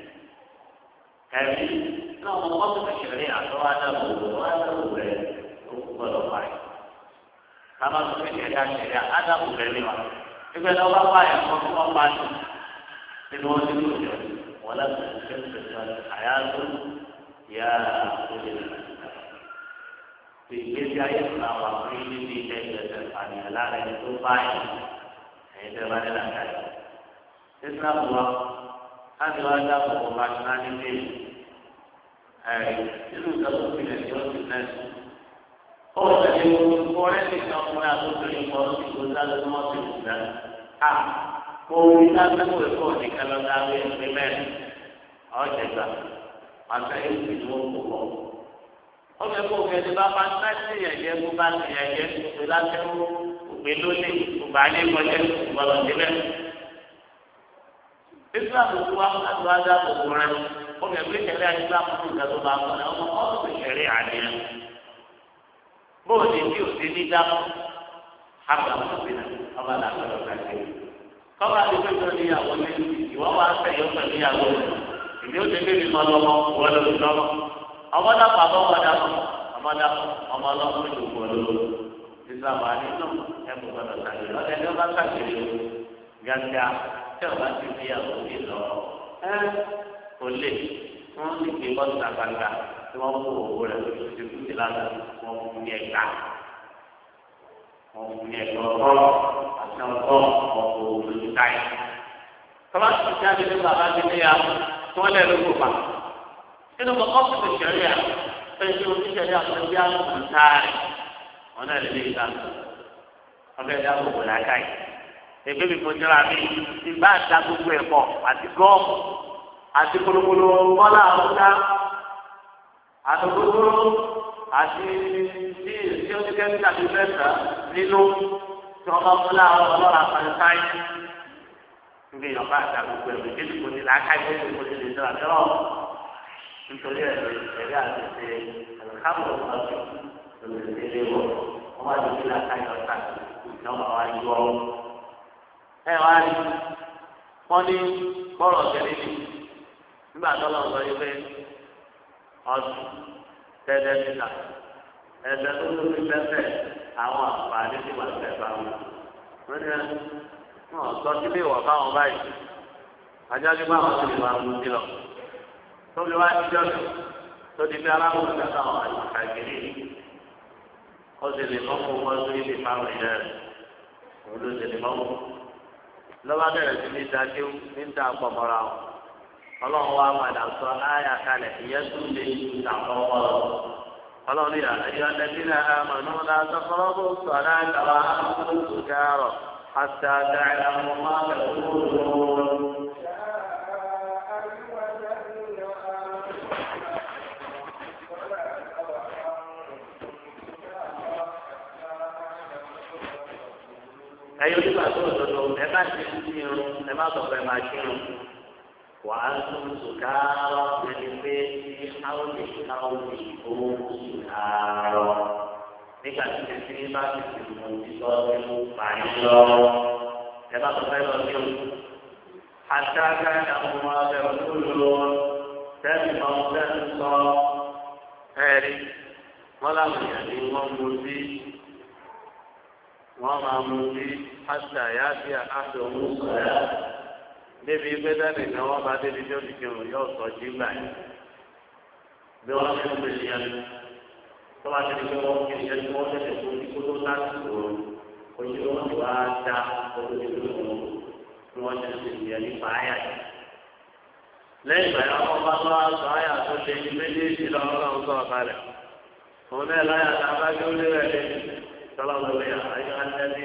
ẹni náà wọ́n kọ́ tó kékeré àtọ́ wá dá owó wá dá owó rẹ̀ ó gbọ́dọ̀ pa ẹ̀. ká má tó kékeré àṣẹyà á dá owó rẹ̀ níwá ìgbẹ́ náà wá wá ẹ̀kọ́ tí wọ́n bá ní nínú wọn ní ìlú rẹ̀ wọ́n láti ṣe ń tẹ̀sán àyájọ́ ìyá òye rẹ̀. ìgbésí ayé ìgbà wà fún yín níbi ilé ìgbésẹ̀ ìpànìyàn lára ẹni tó báyìí ẹ̀yin tẹ́ bá ní làkàyè. islam wa láti wá dá àbùkù pàṣẹ ní bíi ẹ̀ nínú ìjọba ìpínlẹ̀ tí ó ti náà. ó tẹ̀lé gbogbo rẹ̀ ní ìjọba ọkùnrin àtúntò ìpọ̀ sí ìgbésẹ̀ tí wọ́n ti wù dá. a kò wí lábẹ́kọ̀ ẹ̀kọ́ nìkan lọ dáwé ẹgbẹ́ mẹ́rin ọ̀jẹ̀gbà àti ẹ̀yìn ìlú òkú ọmọ ẹ̀kọ́ òkèèdè bá bá ń tẹ́sí ẹ̀yẹ kó bá ti ẹ̀yẹ òpè látẹ́wọ́ òpè lónìí òpè alẹ́ kọjá ìgbọ̀lọ̀ síbẹ̀. islam tó wá láti wá dá òkú rẹ ọmọ ẹ̀kọ́ ìṣẹ̀lẹ̀ islam tó ń gbàgbọ́ bá wọn ọmọ ọ̀sùn ìṣẹ̀lẹ̀ àníyàn. bóòlù tí ò sí ní dáàbò àgbà òṣèlú ọba làkọ̀ọ́ kàkiri. kọ́ba ti fẹ́ tó níyàwó ní ìwọ́ wa ń tẹ̀yọ́ pẹ̀lú ìyàwó ìdí ó ti gbé mi mọ́ lọ́wọ́ wọlé lọ́wọ́ ọmọdé pàbọ ọmọdé ọmọdé ọmọ ọlọ́run ló gbọ́ lọ islam àti inú ẹkọ gbọ́dọ̀ sàgbé ọdẹ ní ọba sàgbé gàdá tí ọba ti fi àwọn òbí lọ ẹ kò lè wọn sì gbé bọ́ọ̀sì àgbàgbà tí wọ́n kó owó rẹ̀ lórí ti kú sí lánàá wọ́n fún ní ẹ̀ka wọ́n fún ní ẹ̀ka ọ̀tọ̀ àti ọ̀tọ̀ ọ̀pọ̀ olójú táyà. tọ́lá ti ti jáde ní bàbá mi ní ya tí wọ́n lẹ̀ lóko pa nínú kọ́kọ́ fún ìṣẹ̀lẹ̀ à fẹ́ẹ́ fi oníṣẹ̀lẹ̀ àtúntí àwọn táàrí wọn náà lè lè gbà wọ́n fẹ́ẹ́ dá gbogbo làákà yìí. ègbé mi kò jọra mi ti bá àdá gbogbo ẹ̀ pọ̀ àti gọ́ọ̀mù àti kolokolo bọ́lá àwùjá àtòkòtò àti tí tí ó ti kẹ́ nígbà tó fẹ́ sà nínú tí wọ́n bá fúnlá ọlọ́run àpàlùkáì níbi ìyọ̀bá àti àgbègbè ẹ̀mí kéde kò ní làákà ìwé ìwé kò ní lè dọ̀ àtẹ́rọ̀ nítorí ẹ̀rí ẹ̀rí àti ṣe àlùkábọ̀ ọ̀sẹ̀ lòdì sí ilé wọ̀ wọ́n bá lòdì làákà ìyọ̀ta ìjọba wa yọ ọ́. ẹ wá rí wọ́n ní bọ́ọ̀lù ọ̀gẹ̀ níbi nígbà tó lọ sọ yìí pé ọdún tẹ́lẹ̀ níta ẹ̀sẹ̀ tó tó fi fẹ́fẹ́ àwọn àǹfààní tí wọ́n fẹ́ bá wọn. wọ́n ní wọ́n sọ sílé ìwọ̀ fáwọn báyìí ajáde báwọn sì lè máa mú sí lọ. tóbi wá ní jọ́sìn tó di bí aláwọ̀ ìgbà táwọn àyíká kiri ó sì lè mọ́ fún wọn sí ilé fáwọn ìyá rẹ̀ òun ló sì lè mọ́ fún. lọ́wọ́ bẹ̀rẹ̀ sí ní dájú ní ta pọ̀ mọ́ra wọn. ọlọ́run wa padà sọ ayà kalẹ̀ ìyẹn tún lè ṣàkọ́wọ́ lọ. ọlọ́run yà ayọ̀ ẹ̀dẹ́bí náà àmọ̀nà náà sọ́kọ́rọ́ bó sọ aláǹdà wa àkókò kárọ̀ àti àdáyà mọ́ máa bẹ̀ kúrò. ẹ̀yin onígbà tó òdodo ẹ má ti ń kírun ẹ má sọ pé ẹ má kírun. wàá tún sùkárọ̀ ẹni pé ní áwòlì áwòlì owó sùkárọ̀ nígbà tí tètè bá ti ti mú ìtọ́ nínú parí lọ ẹ bá tó fẹ́ lọ sí o. àtàkà àwọn ọmọ abẹ olólo tẹ́lẹ̀ máa ń tẹ́lẹ̀ sọ ẹ̀rí wọ́n láwọn èèyàn ní wọ́n mú sí wọ́n máa mú sí àtàyà sí àdóhùn sọ̀rọ̀ débi gbẹdẹ́rì ni wọ́n bá débi tó ti kírun yóò sọ jí gbà yìí bí wọ́n ti ń pè é yẹn tó bá ti di pé wọ́n kí ẹni wọ́n tẹ̀lé fún kí kótó láti wò ó ojú wọn ti wá dá kótó ti tó wò ó bí wọ́n ti ti di ẹni pa áyà yìí. lẹ́yìn ìgbà yẹn wọ́n bá lọ́wọ́ sọ áyà tó ṣe ní méjèèjì lọ́wọ́ lọ́wọ́ sọ ọ̀kalẹ̀ òun náà láyà tá a bá gbé ó lé rẹ̀ lé sọlá lọ́wọ́ yà ayé alẹ́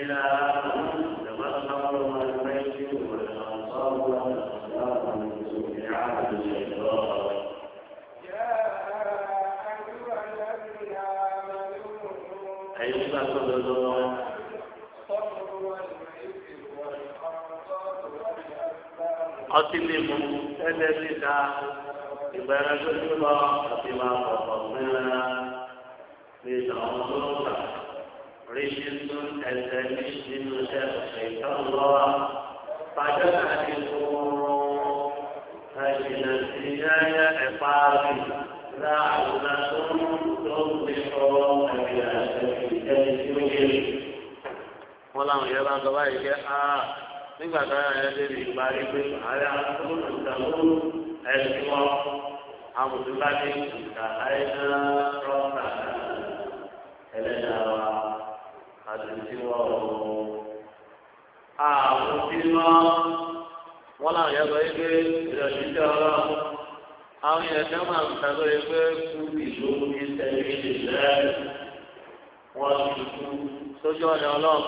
ọtí lè mú ẹlẹ́ níta ìgbẹ́rẹ́ tó tó lọ àti máa bọ̀bọ̀ mẹ́rin ní ìtàn tó gbà rí nínú ẹsẹ̀ ní nínú ẹsẹ̀ ìtàn lọ́wọ́ pàjọ́ àti kúrú ẹ̀jìnà sí yáyá ẹ̀fà rí láàrúnà tó ń tó ń gbé ọ ẹ̀yà ẹ̀jẹ̀ tí ó yẹ. wọ́n láwọn yẹn bá ń sọ báyìí kẹ́ áá nígbà táyà yẹn débi ìparí pé àárẹ̀ àtúntò ìdàgbò ẹ̀sìn wọn àmùtúndà ní ìgbà àìsàn rọ́ọ̀tà ẹlẹ́dàá wa àtúntì wọn ò àmùtí wọn wọn làwọn yẹn sọ pé ìrọ̀lẹ́ ìjọ ọlọ́run àwọn yẹn tẹ́ máa ń ta lóye pé kú ìlú ní tẹ̀lé ìlẹ̀ wọn ti kú sójú ọ̀dọ̀ ọlọ́run.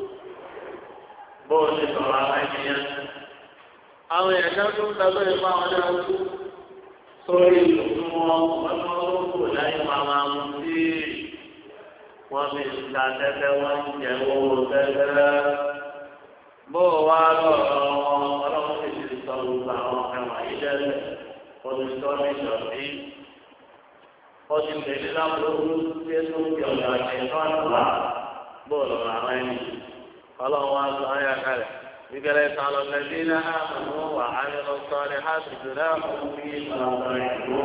bóun ti sọ̀rọ̀ àwọn ènìyàn. àwọn èèyàn tó ń tàbí ìfọ̀ àwọn náà kú sórí ìlú wọn wọn tó ń kù láyé máa máa mú sí wọn fi ta tẹ́tẹ́ wọn ń jẹ owó tẹ́tẹ́. bó o wá lọ́rọ̀ wọn ọlọ́run ti ti sọ gbogbo àwọn ẹ̀wọ̀n yìí lẹ́sẹ̀ olùsọ ní ìṣọ̀tí. ó ti tẹ̀lé lábúrò tí ó tún fi ọ̀gá ẹ̀kọ́ àtúwà bó o lọ́rọ̀ àwọn ènìyàn. ọlọ́run wá sọ ayé àkàrẹ̀ ìgbẹ́lẹ̀ ìtàlọ́ lẹ́bínà àmàlú wà áyọ̀ sọ́ọ́lẹ̀ láti jùlọ fún bí ọ̀rọ̀ ìlú.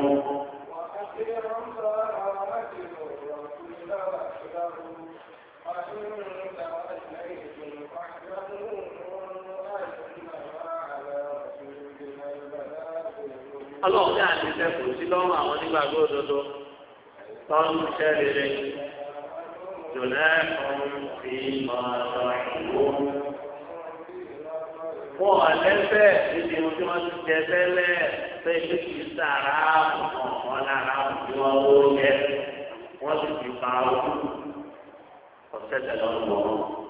ọlọ́run ní àti ìṣẹ́kù sí lọ́rùn àwọn onígbàgbọ́ òdodo tọ́lú sẹ́rẹ̀rẹ̀ jòlẹ́kùn fi ọ̀rọ̀ ìwò. Wọ́n ọ̀lẹ́fẹ̀ níbi ohun tí wọ́n ti jẹ tẹ́lẹ̀ pé kí kì í sàrà ọ̀kan lára tí wọ́n wó yẹ. Wọ́n sì ti pa owó ọ̀sẹ̀ tẹ̀lé ọ̀gbọ̀n.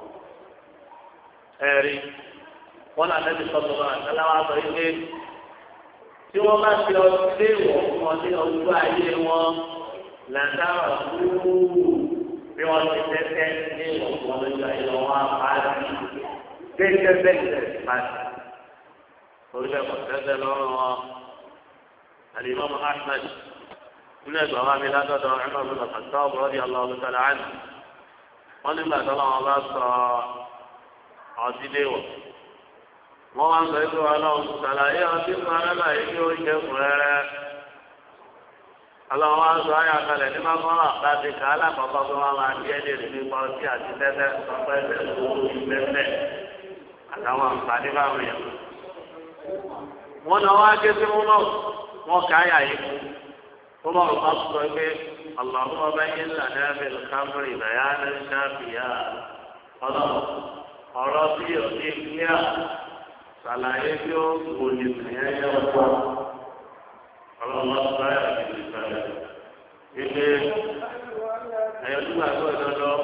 Ẹ̀rí wọ́n náà lẹ́bi sọ̀tọ̀ náà àtàláwá sọ yìí pé tí wọ́n bá ti ọdún lé wọ̀ fún wọn ní ọdún ayé wọn làǹdàrà kúrú bí wọ́n ti tẹ́tẹ́ ní ọ̀pọ̀ lójú ayé wọn wá pàdé gẹ́gẹ́ bẹ́ẹ̀ pàdé orílẹ̀ kò tẹ́tẹ́ lọ́rùn wọn àlìmọ́ Ahmed nínú ẹgbẹ́ wa mi látọ̀dọ̀ ẹ̀rọ mi lọ́kàn tó ọ̀bùrọ̀ di ọlọ́run tẹ̀lé àná wọ́n nígbà tó lọ́wọ́ bá sọ ọtí lé wọ̀. Wọ́n máa ń sọ pé ọlọ́run ṣàlàyé ọtí fún aláàyè kí ó jẹ́ fún rẹ́rẹ́. Ọlọ́run wá sọ ayé àkàlẹ̀ ní mákọ́rà láti kà á lákọ̀ọ́kọ́ pé wọ́n máa di ẹ̀dẹ̀ rẹ̀ nípa ọtí àti tẹ́tẹ́ sọpẹ́ ẹ̀sẹ̀ tó ìgbẹ́fẹ́ àtàwọn àǹfààní báwọn yẹn. Wọ́n náà wá ké sí múlọ̀ wọ́n ká àyà yìí kú. Ó lọ rọ̀ máa sọ pé ọlọ́run ọba yẹn lànà ẹ̀fẹ̀ kámẹ́rì ìbàyà ní sáfìyà ọlọ́run ọ̀rọ̀ bí òní kíá ṣàlàyé bí ó wò ní ìyẹn ọ̀pọ̀ ọlọ́mọ báyà ní ìsàlẹ̀ ilé ẹ̀yọ́ tó gbàgbọ́ ìdọ́dọ́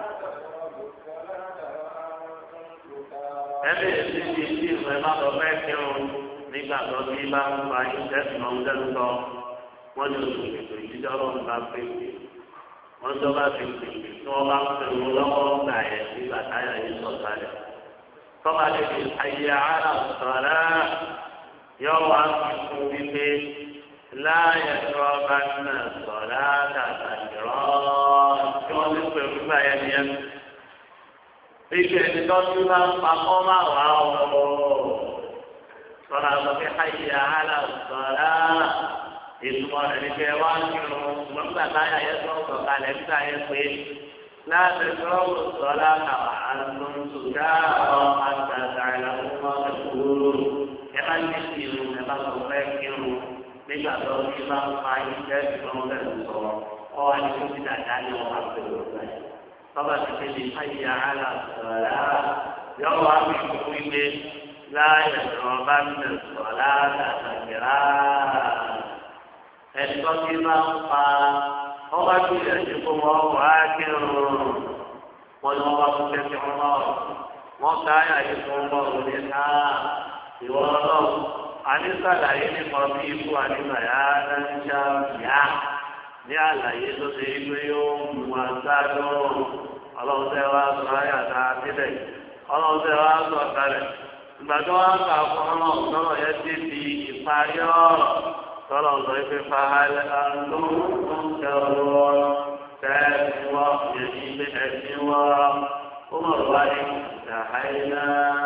ẹni èsì ti ti ìwé má lọ fẹ́ kírun nígbà tó bí bá ń fa ìṣẹ́sìn ọ̀hún sọ wọ́n ní oṣù ètò ìdíjọ́ ọlọ́run bá pè é wọ́n tó bá fi pè é tí wọ́n bá ń pè wọ́n lọ́wọ́ gbà yẹn nígbà táyà yìí sọ̀kalẹ̀. Tọ́ba lè fi ayé ara sọ̀rọ̀ yóò wá fún wípé láàyè tó bá ń sọ̀rọ̀ àtàkàjọ́ tí wọ́n ti pè wípé ayé ni yẹn. Ike ẹni tó tún bá ń pakọ́ máa wà ó. Sọ̀rọ̀ àgbà fi ayé ara sọ̀rọ̀ ìtumọ̀ rẹ̀ ní kẹ́ wá kírun nígbà táyà yẹn tó sọ̀kalẹ̀ nígbà yẹn pé. لا تقربوا الصلاة وأنتم سكارى حتى تعلموا ما تقولون كما يسيرون كما تفكرون nígbà tó ní bá ń fa iṣẹ́ ìfọ̀n bẹ̀rù sọ̀rọ̀ ọ wá ní kókí dáadáa ní ọ̀pá pẹ̀lú ọ̀gá yìí. Bàbá ti ṣe lè fàyè àhálà sọ̀rọ̀ yọ wá fi kúkú ilé láàyè sọ̀rọ̀ bá ń bẹ̀ sọ̀rọ̀ látàkìrá. Ẹ̀tọ́ tí bá ń fa ọba tó yẹ kí kó wọn wá kírun wọn ni wọn bá fún kẹsì wọn náà wọn ká àyè fún wọn wọn ní ká ìwọ náà àní sàlàyé nípa bí ikú àníbàyà dáńjà yá ní àlàyé tó ṣe é pé yóò mú wa gbádùn ọlọ́run tẹ́ wá sọ àyàtà sílẹ̀ ọlọ́run tẹ́ wá sọ kalẹ̀ ìgbà tó wá kà fún ọlọ́run tọ́lọ̀ yẹn ti di ìparí ọ̀rọ̀. صلى الله عليه فهل أنتم منكرون تسوى يجيب السوى عمر عليه انتهينا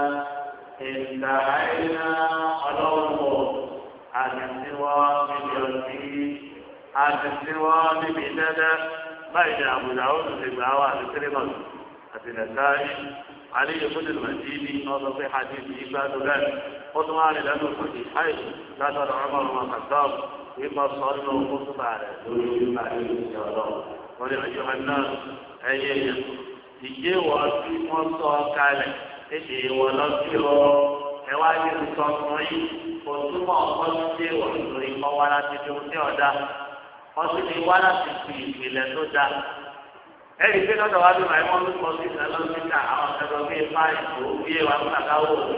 انتهينا الله عن السوى بيده عن السوى ببدده بين أبو داود في الدعوات الكريمة في النسائي علي بن المديني هذا في حديث إباد ذلك قطمان لأنه الحديث حيث لا ترى عمر بن الخطاب إما صلوا خطب على دون عليه إن شاء الله ولأيها الناس أيها ìyé wọ tí wọ́n sọ kalẹ̀ èdè ìwọ lọ sí ọ ẹwájú sọ fún yín kò túmọ̀ ọkọ sí ìwọ nítorí kọ́ wá láti fi ohun tí ọ̀dà wọ́n sì ní wá láti fi ìpìlẹ̀ tó dáa. Ẹ̀rí pé lọ́dọ̀ wá bí màá wọ́n lùkọ́ sí ìgbà lọ́síkà àwọn ọ̀sẹ̀dọ̀ bíi fáìlì òbí ẹ̀wà fún àgáwò òkú.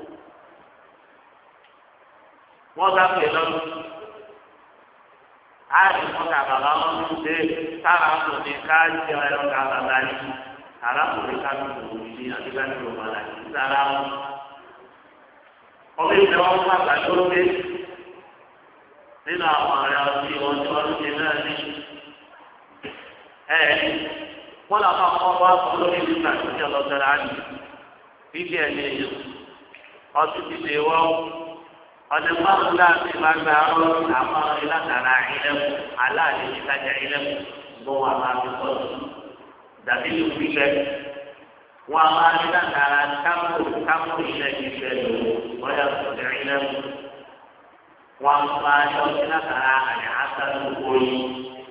Wọ́n bá pè lọ́dún. Áàdì wọn kà bàbá wọn ń ṣe kára kò ní ká jẹ ẹ̀rọ ká bàbá yìí. Àrà kò ní ká tó wù sí àdúgbò ní ọmọ àlà yìí sára wọn. Ọbẹ̀ ìfẹ́ wọn fún àgbà tó dé. Nínú àwọn ọ̀rẹ́ ọtí wọn tí wọ́n ń ṣe náà ní. Ẹ̀ẹ́dì wọ́n lọ máa kọ́ wá fún lórí nígbà tó ní ọlọ́sẹ̀rẹ̀ àdì bíbí ẹ̀ ní èèyàn ọtí ti lè wọ́ ọdún márùn láti máa gba ọ̀rọ̀ àwọn ìlànà ilẹ̀kùn aláàlẹ́ ìtajà ilẹ̀kùn bó wà máa fi sọ̀rọ̀ dàbí ìlú gbígbẹ́ wọn a máa ní látara kámú kámú ilẹ̀ gbígbẹ́ lò wọ́n yà sọ̀rọ̀ ilẹ̀kùn wọn a máa yọ sí látara àyà àtàlù oyin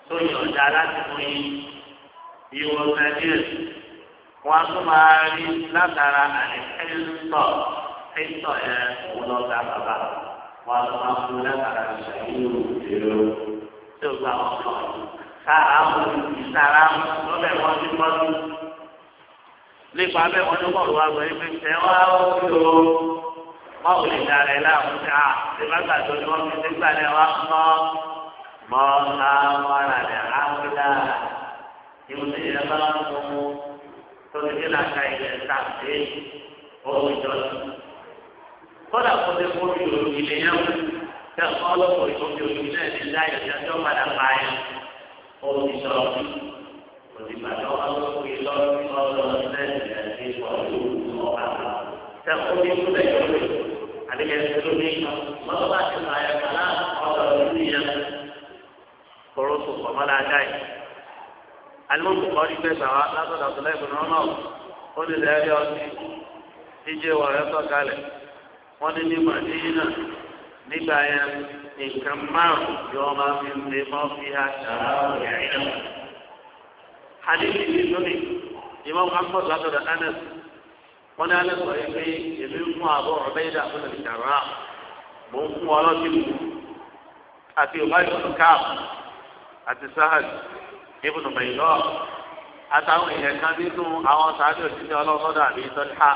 tó yọ̀ọ̀dá láti mú yín ìwọ sẹ́díẹ̀ wọ́n tún máa rí látara àìsíńtọ̀ ẹ̀ńtọ̀ yẹn wọ́n lọ gba bàbá wọ́n tún máa fún látara ìṣàyẹ̀wò èrò tó gba ọ̀pọ̀ sára wọn ìsára lọ́bẹ̀ wọn ti tọ́jú nípa bẹ́ẹ̀ wọ́n tó bọ̀ wá gbọ́ ẹgbẹ́ tẹ wá ó fi o wọ́n ò lè dára ẹ̀ láwọn ṣe à ìbágbàdo ni wọ́n fi nígbà náà wá mọ́ mọ́ ká wọ́n rà ní àkúdà ìwòsàn yẹn bá ń mú tóbi ní làkà ilẹ̀ tàbí ohun ìjọsìn. kódà kó lè kó bí òbí lè yẹn wò tẹ ọlọ́pàá ìkóbi òbí náà ti dá ìyàtọ̀ tí ó padà pa ẹ̀ ohun ìjọsìn. òdìgbàdàn ọlọ́pàá ìlọrin ọlọ́run lẹ́sìn ẹ̀sìn pọ̀lú ọ̀pá tẹ ọkùnrin tó lè yọ lè àdéhùn tó ní lọ́wọ́ bá ti máa yẹ kálá ọlọ́run ní yẹn kóró tó pọ̀ mọ́lá dáì. alimọ́tò kọ́ ní gbẹ̀gbà wa látọ̀dọ̀ tó lẹ́gbẹ̀ẹ́ náà náà ó ní lẹ́ẹ̀rí ọtí díje wọ̀ rẹ́ sọ̀kalẹ̀ wọ́n ní ní màdínà nígbà yẹn nǹkan márùn-ún ni wọ́n máa fi lè mọ́ fi àṣàrà ìrìn náà. hadithi ní lónìí ìmọ̀ akpọ̀ látọ̀dọ̀ Anas wọ́n ní Anas sọ yìí pé èmi ń fún àbọ̀ Ubayda fún ìṣàrà mò ń fún ọlọ́tí mu àti ìbáyọ̀ káàpù àti Sahal ibùdó mẹ́yìlọ́ àtàwọn èèyàn kan nínú àwọn sàádé òṣìṣẹ́ ọlọ́sọ́dọ̀ àbí sọ́dá.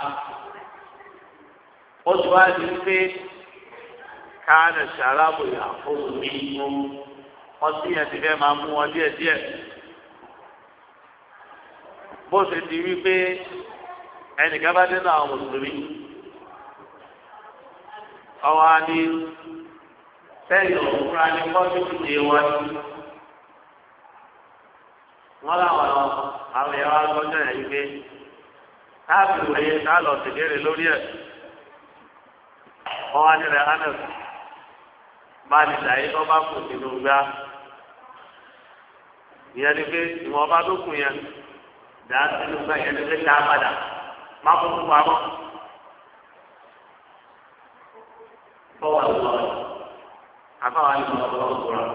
ó ti wá di pé káàdì sàrábù ìyàfóònù mi mú ọtí yẹn ti fẹ́ máa mú wọn díẹ̀díẹ̀. bó ṣe ti wí pé ẹnìkan bá nínú àwọn mùsùlùmí ọwọ́ á ní sẹ́yìn òkúra ní kọ́ọ̀tù ìdè wọn. wọ́n láwọn àwọn èèyàn wá gbọ́dọ̀ yẹn gbé káàbì wòye ká lọ sílẹ̀ lórí ẹ̀ wọ́n wá nílẹ̀ Anas máa ní ìdáyé tó bá kù sínú gbá ìyẹn ni pé ìwọ̀n bá tó kù yẹn dàá sínú gbá yẹn ni pé ká padà má kó kú pamọ́ fọwọ́ lọ́wọ́ àfáwọn àti ìwọ̀n tó kù rà.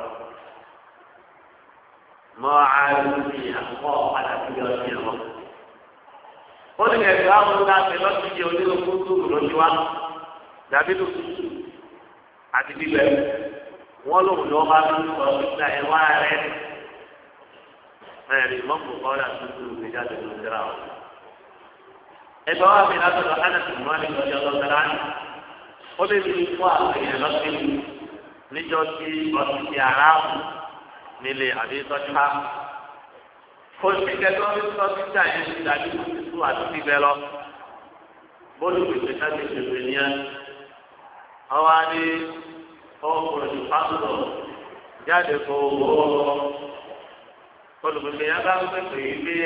mọ àlùmí àkọ́ àdàbí ọtí wọn. ó ní kẹ̀kẹ́ àwọn ọ̀gá àti lọ́sí di onírúurú tóògùn lójú wa dàbí tó àti bíbẹ̀ wọ́n lòun ni wọ́n bá ń sọ nígbà ẹ̀ wá rẹ̀ mẹ́rin mọ́kù kọ́lá tuntun ìgbéjáde tó ń tẹ́ra wọn. ẹgbẹ́ wa mi látọ̀dọ̀ Anas mọ́lẹ́ lọ́jọ́ lọ́sẹ̀rá ni ó lè ní fún àwọn èèyàn lọ́sẹ̀ níjọ́ tí ọtí ti aráàlú nílé àbí tọ́jú ha kó ní kẹtọ́ ní tọ́jú tí àyè ti dàbí tuntun àti bíbẹ lọ bólú pèsè káṣí pèsè ní ẹ ọwọ́ á ní ọkùnrin pásítọ̀ jáde kó owó olùpèsè yẹn bá ń pèsè yìí pé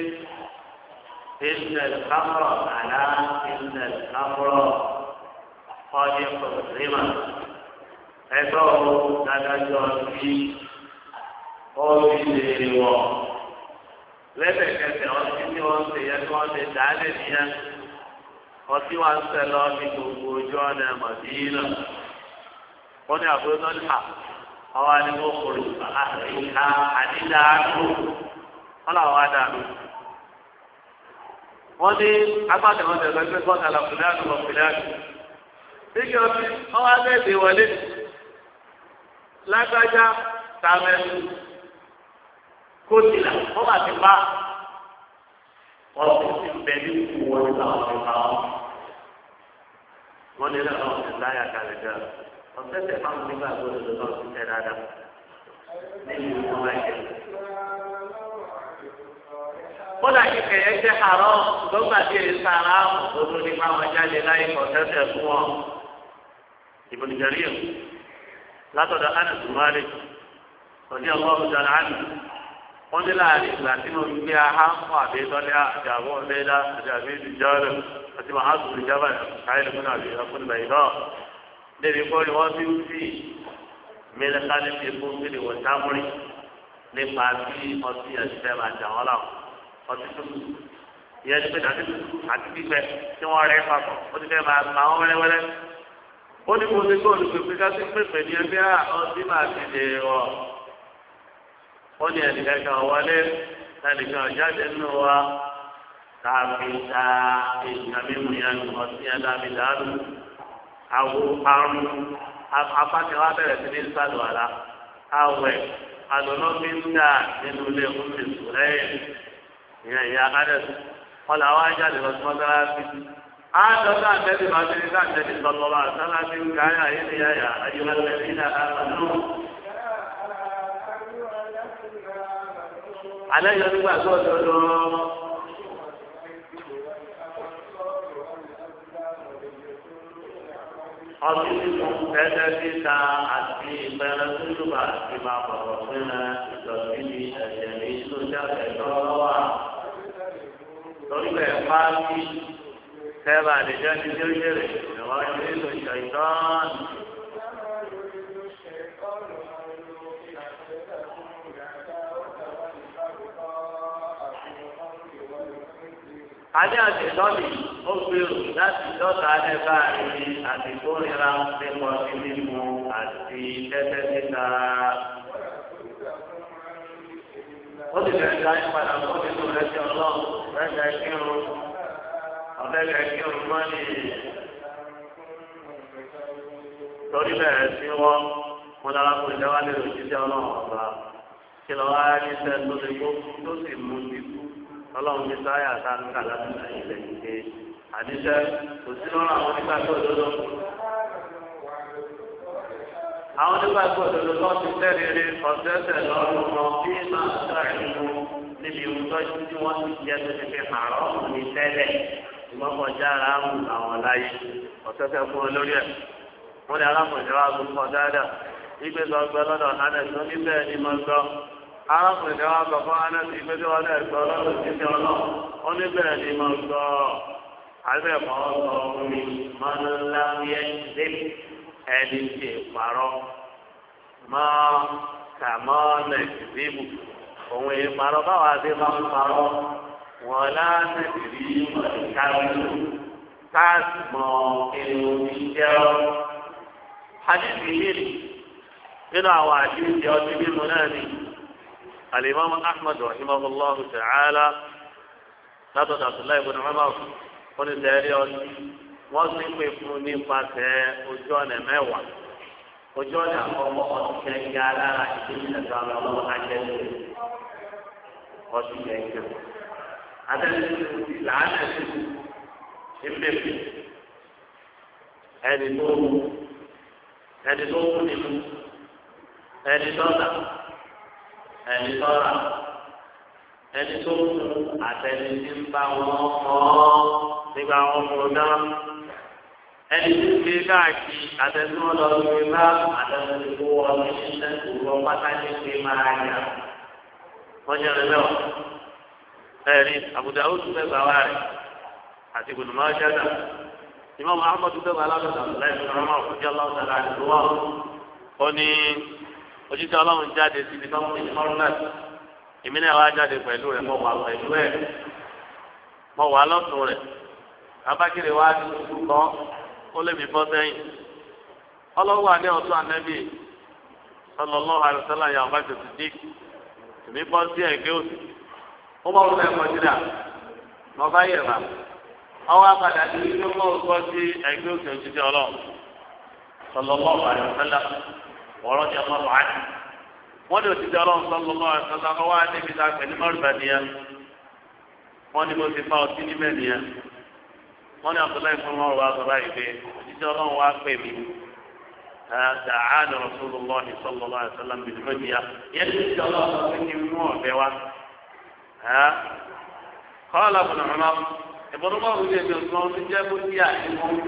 ìnẹ̀ kámọ́rọ̀ àlá ìnẹ̀ kámọ́rọ̀ ọdí kọ̀ọ̀tìrìmà ẹgbẹ́ ọ̀hún dáadájọ́ sí ọ̀rọ̀ wọ̀ lẹ́sẹ̀kẹsẹ̀ ọtí tí wọ́n ṣe yẹn tí wọ́n ṣe dáálé nìyẹn ọtí wọn ń sẹ lọ ní gbogbo ojú ọ̀nà Mádínà wọ́n ní àbúrò náà nípa àwọn àdìgbò kòrò àìká àdídáàdó wọ́n làwọn àdàlù. wọ́n ní agbátẹ̀wọ́n tẹ̀lé ẹgbẹ́ kọ́ta làkùnrin àdúgbò fìlẹ́ẹ̀dì. síkì ọtí wọ́n wá bẹ́ẹ̀ wọlé lágbájá tàmẹ́lú kóòtìlà wọ́n bá ti bá wọ́n ti ti bẹ ní ìkú wọn ní àwọn ti bá wọn. wọ́n ní lọ́wọ́ ti láyà kalẹ̀ jẹ́ ọ̀sẹ̀sẹ̀ fáwọn nígbà gbọ́dọ̀ lọ́wọ́ ti tẹ̀ dáadáa nínú ìwọ̀n láyé. kódà kíkẹ́ yẹn jẹ́ àárọ̀ lọ́gbà tí èyí sára òdodo nípa wọn jáde láyé ọ̀sẹ̀sẹ̀ fún wọn. Ibn Jarir látọ̀dọ̀ Anas Malik ọ̀dí ọlọ́run jọ̀ọ́ àná wọ́n ní láàrin ìgbà tí mo gbé aha fún àbẹ́tọ́lẹ́ àti àbọ̀ ọ̀lẹ́dá àti àbẹ́tù jọ́ọ̀lù àti màhásù ìjábà káyọ̀ fún àbí ọkùnrin bàyìí náà débi kọ́ ni wọ́n fi ń fi mílíkà ní fi fún sílẹ̀ wọ̀ sámúrì nípa bí ọtí ẹ̀sìn fẹ́ máa jà wọ́n láwọn ọtí tuntun ìyẹn ti pé dàbí àti gbígbẹ tí wọ́n rẹ́ papọ̀ ó ti fẹ́ máa pa wọ́n wẹ́lẹ́wẹ́lẹ́ ó ní mo ti kó olùpèpè ká sí pèpè ní ẹgbẹ́ ọtí máa ti dè wọ̀ ó ní ẹnìkan kan wọlé ẹnìkan jáde nínú wa tàbí ta ìtàbí mìíràn ọtí ẹ̀dàbí dàrú àwọ àrùn apákẹ́wà bẹ̀rẹ̀ sí ní sàlùwàlá àwẹ̀ àlọ́lọ́bí ń dà nínú ilé oúnjẹ sùrẹ́yìn ìyẹn ìyá adẹ́sù wọn làwọn ajáde lọ sí mọ́sálásí àádọ́ta àtẹ́bí máa ti ní káàtẹ́bí sọlọ́lá àtàlásí ń káyà yìí ní yàyà ayélujára ní àlọ́ alẹ́ yọ nígbà tó dọ́dọ́ ọdún mímu tẹ́tẹ́ títa àti ìpẹ́rẹ́ túlùbà ti máa bọ̀bọ̀ fún ìdọ̀tí ní ẹ̀jẹ̀ ní sójà ẹ̀tọ́ lọ́wọ́ lórí bẹ́ẹ̀ pàṣẹ kẹ́bà àdìjọ́ ní tí ó yẹrẹ ìwọ́n ní ìlú ìṣẹ̀tọ́n. Adé àti ìdọ́bì ó gbèrò láti dọ́ta ẹ̀ka ìrìn àti ìkórira nípa sí mímu àti tẹ́tẹ́ títa. Ó ti bẹ̀rẹ̀ láyé padà fún nínú ẹ̀jẹ̀ ọlọ́run lẹ́sẹ̀ kírun ọ̀bẹ̀rẹ̀ kírun mọ́ni. Torí bẹ̀rẹ̀ sí wọ́n mo dára kó ìjọba lè lò jíjẹ́ ọlọ́run ọ̀gá. Kí lọ wá ní sẹ́ tó lè kó tó sì mú títú. Ọlọ́run ní sáyà tá a ń kà láti ṣàyẹ̀ lẹ́yìn pé àdíṣe kò sí lọ́rọ̀ àwọn onígbàgbọ́ òdodo. Àwọn onígbàgbọ́ òdodo lọ ti tẹ́lẹ̀ ọ̀sẹ̀ẹ̀sẹ̀ lọ́rùn wọn bí máa ń sọ ìlú níbi ìwúntọ́jú tí wọ́n ti jẹ́ tó ti fi hàrọ́ ní tẹ́lẹ̀ ìmọ̀kànjá ara ń wù àwọn láyé ọ̀sẹ̀ẹ̀sẹ̀ fún ọ lórí ẹ̀. Wọ́n ní alákùnrin wa gbọ́ dáadáa ìgbé lọ gbọ́ lọ́dọ̀ adẹ̀sọ́ níbẹ̀ ni mo gbọ́. Arákùnrin wa sọ fún Anẹ́sì ìgbésí wọn náà gbọ́ lọ́dọ̀ títí ọlọ́run. Ó ní bẹ́ẹ̀ ni mo gbọ́ àbẹ̀kọ́ sọ fún mi máa ń lá yẹ dé ẹni tí ìparọ́ máa kà mọ́ nàìjíríbù. Òun ìparọ́ báwa dé máa ń parọ́ wọn láti rí ìkàwé káàsì mọ èrò ìjẹ́ ọ́. Hadisi yìí nínú àwọn àdìsí ọtí mímu náà ni. الإمام أحمد رحمه الله تعالى látọ̀dọ̀ Abdullahi ibn Umar wọ́n ní sẹ́ẹ̀rí ọtí wọ́n sì ń pè fún nípasẹ̀ ojú ọ̀nà mẹ́wàá ojú ọ̀nà àkọ́kọ́ ọtí kẹ̀kẹ́ alára ìdílé ẹ̀ka ọlọ́wọ́ ajẹ́lẹ̀ ọtí kẹ̀kẹ́ adẹ́lẹ̀ làánà ìbẹ̀fẹ̀ ẹni tó ẹni tó kú nínú ẹni tó dà. Ẹni tọ́ra ẹni tó kú àtẹni tí ń bá wọn kọ́ nígbà wọn kò dá ẹni tí ń gbé káàkiri àtẹni wọn lọ gbé bá àtẹni tí kò wọ ní ṣiṣẹ́ ìwọ pátákì pé máa yà wọ́n jẹ́ ẹ̀rẹ́ lẹ́wọ̀ ẹ̀rí àbùdá ó tún fẹ́ gbà wá rẹ̀ àti gbòdùmọ́ ọjọ́dà ìmọ̀ Muhammad tó fẹ́ alábẹ́sà lẹ́yìn ọmọ òkúta ọlọ́run tẹ̀lé àdúgbò ó ní ojútì ọlọ́run jáde síbi tó ń pè ní mọ́rúnẹ́tì èmi náà wá jáde pẹ̀lú rẹ̀ mọ́ wà pẹ̀lú ẹ̀ mọ́ wà lọ́sùn rẹ̀ abákẹ́rẹ́ wá ní oṣù kan ó lé mi bọ́ sẹ́yìn ọlọ́wọ́ àdé ọ̀tún ànẹ́bí sallallahu alaihi wasallam yà ọ̀bá tètè dí èmi bọ́ sí ẹ̀gbẹ́ òsì ó bá wọlé ẹ̀kọ́ síra mọ́ bá yẹ̀ bá ọwọ́ apàdé àti ìdílé mọ́ bọ́ sí ẹ̀gbẹ́ òsì ojútì ọlọ́run sallallahu alaihi wasallam ọ̀rọ̀ ti ọmọ bàá ní. wọ́n ní òtítọ́ ọlọ́run sọ́lọ́ lọ́wọ́ ẹ̀sọ́lá ọwọ́ àdébí ta pẹ̀lú mọ́rùbá nìyẹn. wọ́n ní mo ti fa ọtí níbẹ̀ nìyẹn. wọ́n ní àtúntò ìfún wọn wà sọ báyìí pé òtítọ́ ọlọ́run wá pè mí. dàcánù Rasulullahi sallallahu alaihi wasallam bìí lójìyà. yẹn ti ti ọlọ́run sọ pé kí n mú ọ̀bẹ wá. kọ́lá bùnà mọ́mọ́ ìbùnú mọ́ òun lè mi ọ̀sán ọdún jẹ́ bó ti à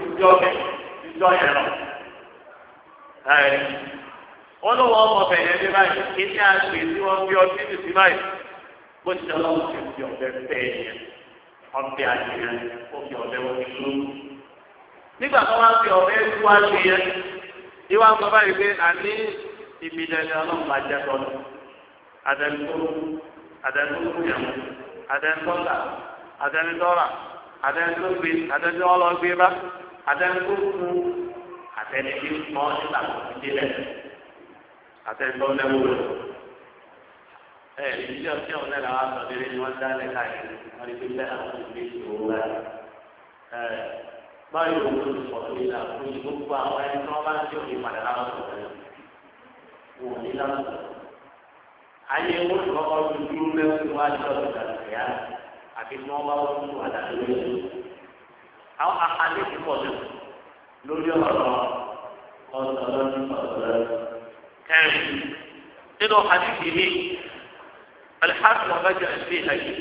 wọ́n ló wọ́n ọmọ bẹ̀rẹ̀ ní báyìí kí ní àgbè tí wọ́n fi ọtí nì sí báyìí bó ti sọ̀rọ̀ wọ́n fi fi ọ̀bẹ bẹ́ẹ̀ yẹn ọ̀bẹ àjẹyẹ ó fi ọ̀bẹ wọ́n fi lú. nígbà tó wọ́n fi ọ̀bẹ tú wá sí yẹn ní wọ́n sọ báyìí pé àní ìbílẹ̀ ni ọlọ́run máa jẹ́ tọ́lú àdẹnudó àdẹnudó yẹn àdẹnudọ́là àdẹnudọ́là àdẹnudọ́gbé àdẹnudọ́lọ́gbé bá àdẹnudó fún àtẹnudí mọ́ nígbà tó ti délẹ̀ àtẹnudọ́ lẹ́wọ́ rẹ̀ ẹ ìdílé ọtí ọ̀hún náà làwọn àtọ̀dé ni wọ́n dá lẹ́ka yìí wọ́n ní pípẹ́ àwọn ìgbé ìṣòro rẹ̀ ẹ báyìí òun ló ti sọ̀rọ̀ nílà fún gbogbo àwọn ẹni tí wọ́n bá ń tí òní padà láwọn sọ̀rọ̀ rẹ̀ wọ́n ní láwọn sọ̀rọ̀ ayé wọn ti kọ́kọ́ lu dúró lẹ́wọ́n wá jọ ìdàgbàsíyá àti tí wọ́n bá wọ́n tún àdàlú lórí àwọn akadé ti pọ̀ jù lórí ọ̀rọ̀ ọ̀sọ̀rọ̀ ọ̀sọ̀rọ̀ kẹrin nínú àdìsí mi alḥàbù ọ̀bẹ́jọ ẹ̀sìn ìhàjì.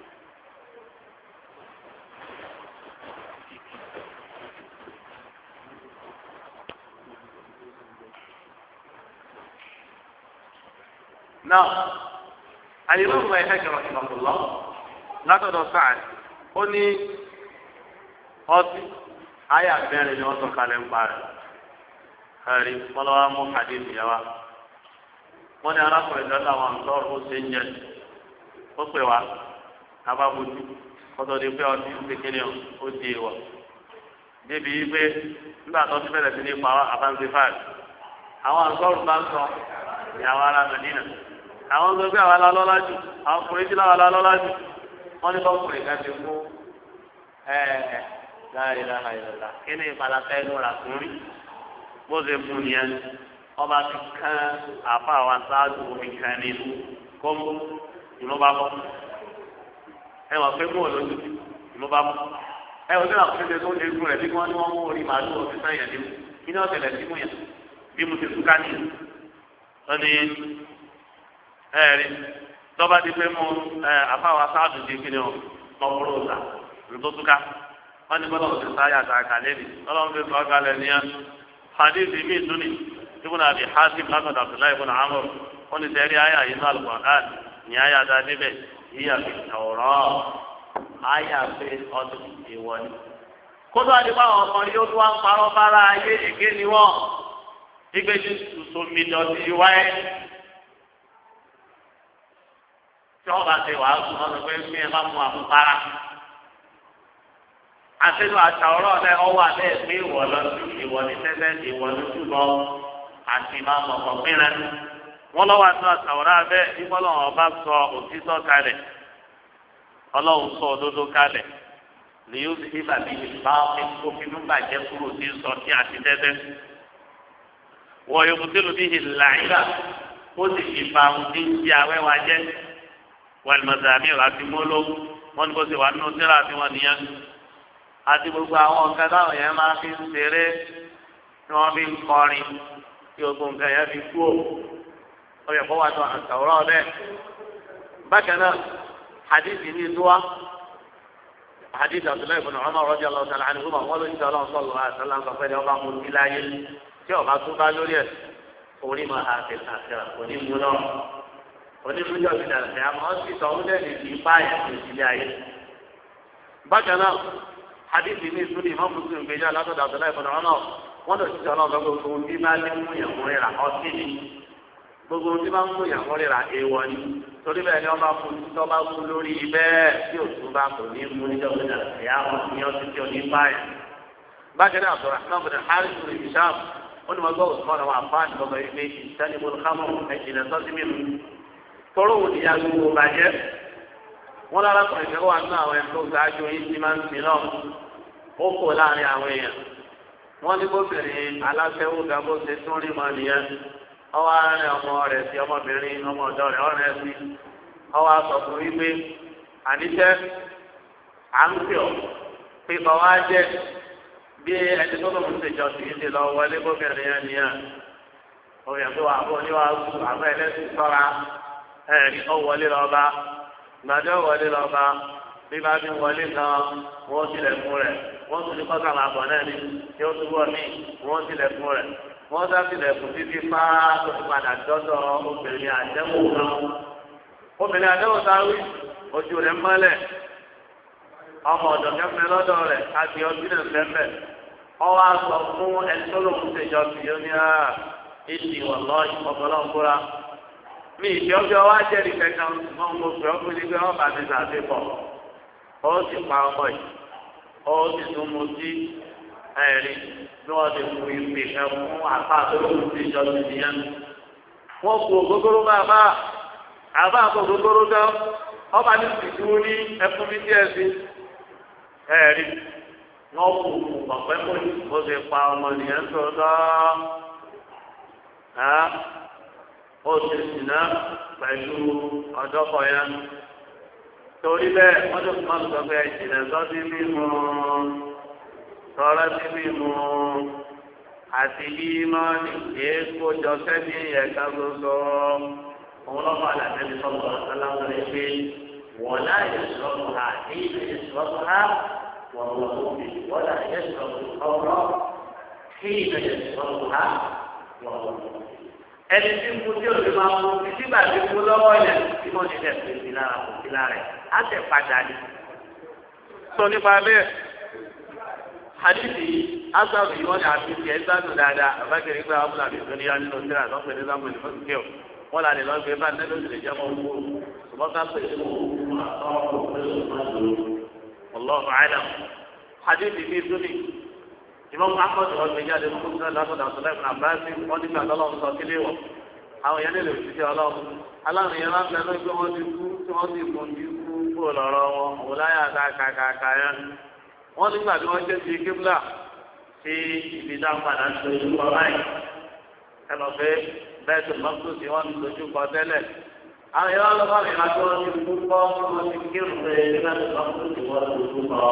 náà àyẹ̀wò ìwé ẹ̀hẹ́jọ ìmọ̀kùnlọ́ látọ̀dọ̀ sáà ó ní ọtí ayé àbẹ́rẹ́ ni wọ́n sọ kalẹ̀ ń parẹ́ ẹ̀rí mọ́lọ́wọ́ mú àdéhùn yẹn wá wọ́n ní arákùnrin lọ́dọ̀ àwọn àǹtọ́rọ̀ ó ṣe ń jẹ ó pè wá abábùtù kọ́tọ́ di pé ọtí ń kékeré ó di ìwọ̀ débi yìí pé nígbà tó ti bẹ̀rẹ̀ sí ní pa àbáńsí fáàlì àwọn àǹtọ́rọ̀ bá ń sọ ìyàwó ara Mẹ́dínà àwọn gbogbo àwọn alálọ́lá jù àwọn ọkùnrin tí láwọn alálọ́lá jù wọ́n ní bọ́kùnrin kan ti kú ẹ̀ẹ́ láàrin láàrin lọ́la kí ni ìpàdásá ẹnu rà fún rí bó ṣe fún nìyẹn ọba ti kán àfa àwọn aṣáájú omi kan nínú kọ́ńgó ìlú bá bọ́ ẹ wọ́n pé mú olójú ìlú bá bọ́ ẹ wọ́n tẹ́lẹ̀ àkọsílẹ̀ tó lé gún rẹ̀ bí wọ́n ní wọ́n mú orí màálù ọ̀sẹ̀ sáyẹn ní kí ni ọ̀sẹ̀ sí mú yẹn bí mo ti túká ní ọ ní ẹ̀rí tọ́ba ti pé mú àfa àwọn aṣáájú di kí ni ọ lọ́kùnrin ọ̀sà ìlú tó túká wọ́n ní bọ́lá òsì sáyà àtàkà lẹ́bi ọlọ́run fi sọ ọ́ kalẹ̀ ní hadith mi duni ibùnà àbí hasim látọ̀dọ̀ abdullahi ibùnà amur wọ́n ní sẹ́rí ayé àyè náà al-Qur'an ní ayé àdá níbẹ̀ yíyà fi tawrah ayé àfi ọdún ìwọ ni. kótó àdìpá àwọn ọmọ yóò tún wá ń parọ́ bára ayé èké ni wọ́n ìgbésí tuntun mílíọ̀nù ti wáyé. tí wọ́n bá ti wàá sùn wọ́n sọ pé fún ẹ má mú àmupara. àtẹnu àtàwọ̀rọ̀ náà ọwọ́ àbẹ́ pé ìwọ lọ sí ìwọ ní tẹ́tẹ́ ìwọ ní túbọ̀ àti máa mọ̀ kọ́ pínlẹ̀. wọ́n lọ́wọ́ àti àtàwọ̀rọ̀ abẹ́ ìfọlọ́wọ́n ọba sọ òtítọ́ kalẹ̀ ọlọ́run sọ òdodo kalẹ̀ ní yóò fi bàbí ìbá òfin bàjẹ́ kúrò sí sọ sí àti tẹ́tẹ́. wọ́n yóò tẹ́lu bí ìlànà ó sì fi ba ohun tí ń jẹ awẹ́wà jẹ́ wọ́n mọ̀sàmí àti mọ́lọ́ wọn ni kò sì wà nínú síra àti wọn nìyẹn àti gbogbo àwọn nǹkan táwọn yẹn máa fi ń ṣeré tí wọ́n fi ń kọrin tí gbogbo nǹkan yẹn fi kú ò ó yẹ kó wá tó àtàwọ̀rọ̀ bẹ́ẹ̀. bákan náà hadith ní ìdúwà hadith Abdullahi ibn Umar radiyallahu ta'ala anhuma wọn ló ń sọ ọlọ́run sọ̀rọ̀ àṣàlá ń sọfẹ́ ní ọba mú sí láyé tí ọba tó bá lórí ẹ̀ orí máa ha àti àṣà òní mú náà òní mú jọ̀bí náà ṣe àmọ́ ó sì sọ ọ́n dẹ́ni kì í báyà ní ìdílé ayé. bákan náà hadith ní ìsúlì ìmọ̀ mùsùlùmí gbèjà látọ̀dọ̀ Abdullahi ibn Umar wọn lọ sí ọlọ́run lọ́gbọ̀n gbogbo bí máa ní mú ìyàwó rẹ̀ rà ọtí ni gbogbo tí máa ń mú ìyàwó rẹ̀ rà èèwọ̀ ni torí bẹ́ẹ̀ ni wọ́n bá fún tó bá fún lórí bẹ́ẹ̀ tí òtún bá kò ní mú níjọ́ gbèjà ẹ̀yà wọn ní ọtí tí ò ní báyà. bákan náà Abdurrahman bin Harith bin Hisham ó ní wọn gbọ́ òsùn ọ̀nà wọn àfáàní gbọ́dọ̀ ilé ìsẹ́nibó kámọ́ ẹ̀jìnlẹ̀ sọ́sí mímu tọ́rọ̀ wò níyà gbogbo bàjẹ́ wọn lára kọ̀ ìfẹ́ wà nínú àwọn ẹ̀tọ́ gbájú yìí ti máa ń sin náà ó kò láàrin àwọn èèyàn wọn ní bóbìnrin aláfẹ́wò gàbó ṣe tún rí mọ nìyẹn ọwọ́ arẹ ọmọ rẹ̀ sí ọmọbìnrin ọmọ ọ̀dọ́ rẹ̀ ọ̀rẹ́ sí ọwọ́ aṣọ fún wípé àníṣẹ́ à ń pè ọ́ pé kọ́ wá jẹ́ bí ẹni tó lòun ṣèjọ sí ti lọ wọlé bóbìnrin yẹn nìyẹn òyìn tó wà bọ́ níwájú àbọ̀ ẹlẹ́sìn sọ́ra ẹ̀ẹ́dì ó wọlé lọ́ba gbàdé wọlé lọ́ba bí bá fi wọlé kan wọ́n tilẹ̀ fún rẹ̀ wọ́n tún ní kọ́sà máa bọ̀ náà ni tí ó túbọ̀ mí wọ́n tilẹ̀ fún rẹ̀ wọ́n sá tilẹ̀ fún títí fáá tó ti padà dọ́dọ̀ obìnrin àdẹ́wò kan obìnrin àdẹ́wò sáré ojú rẹ̀ mọ́lẹ̀ ọmọ ọ̀dọ̀ kẹfẹ́ lọ́dọ̀ rẹ̀ àti ọdún náà fẹ́fẹ́ ọwọ́ aṣọ fún ẹni tó lòun ṣèjọ sí yóò ní à ìdí wọ̀lọ́ ọ̀pọ̀lọpọ̀ra mi ìfẹ́ ọjọ́ wa jẹ́rìí kẹta mọ́ mo fẹ́ ọkùnrin pé wọ́n bá mi sàbẹ̀bọ̀ ó sì pa ọmọ yìí ó sì tún mu sí ẹ̀rí bí wọ́n ti fún ìpè ẹ̀ fún apá tó lòun ṣèjọ sí nìyẹn wọ́n kú ògógóró bàbá àbá àkókò kóró tán ọba ní ìdúró ní ẹkún mi díẹ̀ sí ẹ̀rí wọ́n kú ọ̀pẹ́ mọ́ bó ṣe pa ọmọ nìyẹn tó tọ́ ó ṣe sìnà pẹ̀lú ọ̀dọ́kọ̀ yẹn torí bẹ́ẹ̀ wọ́n tó máa ń sọ pé ìjìnlẹ̀ sọ́dí mímu sọ́rọ́ sí mímu àti yímọ́ ní èèkó jọ sẹ́ni ẹ̀ka gbogbo òun lọ́wọ́ àlàyé sọ́kọ̀ aláwọ̀ rẹ̀ pé wọ́n láyé sọ́kọ̀ ha ní ìlú sọ́kọ̀ ha wọ́n wọ́n tóbi wọ́n láyé sọ́kọ̀ ọ̀rọ̀ kí ìlú sọ́kọ̀ ha wọ́n wọ́n tóbi. ẹni tí mo tí o lè máa mú mi nígbà tí mo lọ́wọ́ yẹn tí mo ní lẹ̀ pèsè lára kò sí lára ẹ̀ á tẹ̀ padà ní. sọ nípa bẹ́ẹ̀ hadithi asabu yìí wọ́n ní àfi tiẹ̀ gbádùn dáadáa àbákẹ́rẹ́ gbé abúlé àbí ìtọ́níyá nínú síra lọ́pẹ́ ní sáwọn ènìyàn fún kíọ̀ wọ́n là ní lọ́gbẹ́ bá nẹ́lẹ́ òsèlè jẹ́ mọ́ owó ṣùgbọ́n ká pè é ọlọ́ọ̀fà àìlám hadithi bíi tóní ìmọ̀mù akọ́sọ̀ ọ̀gbìn jáde fún sílẹ̀ látọ̀dọ̀ àtúnlẹ̀ fún abáyé wọn nígbà tọ́lọ́run sọ kílé wọ̀ àwọn èèyàn lè lè fi ṣe ọlọ́run aláwọn èèyàn máa ń bẹ̀rẹ̀ pé wọ́n ti kú tí wọ́n ti kún ti kú kúrò lọ́rọ̀ wọn òun láyà ká kàkàkà yẹn wọ́n nígbà tí wọ́n jẹ́ ti kíbla tí ibi dá padà ń sojú kọ báyìí ẹ lọ pé bẹ́ẹ̀ tó mọ́tò tí wọ́n ti sojú kọ tẹ́lẹ̀ àwọn èèyàn lọ́kọ́ mi máa tó wọ́n ti kú kọ́ wọ́n ti kírun pé nígbà tó mọ́tò tí wọ́n ti sojú kọ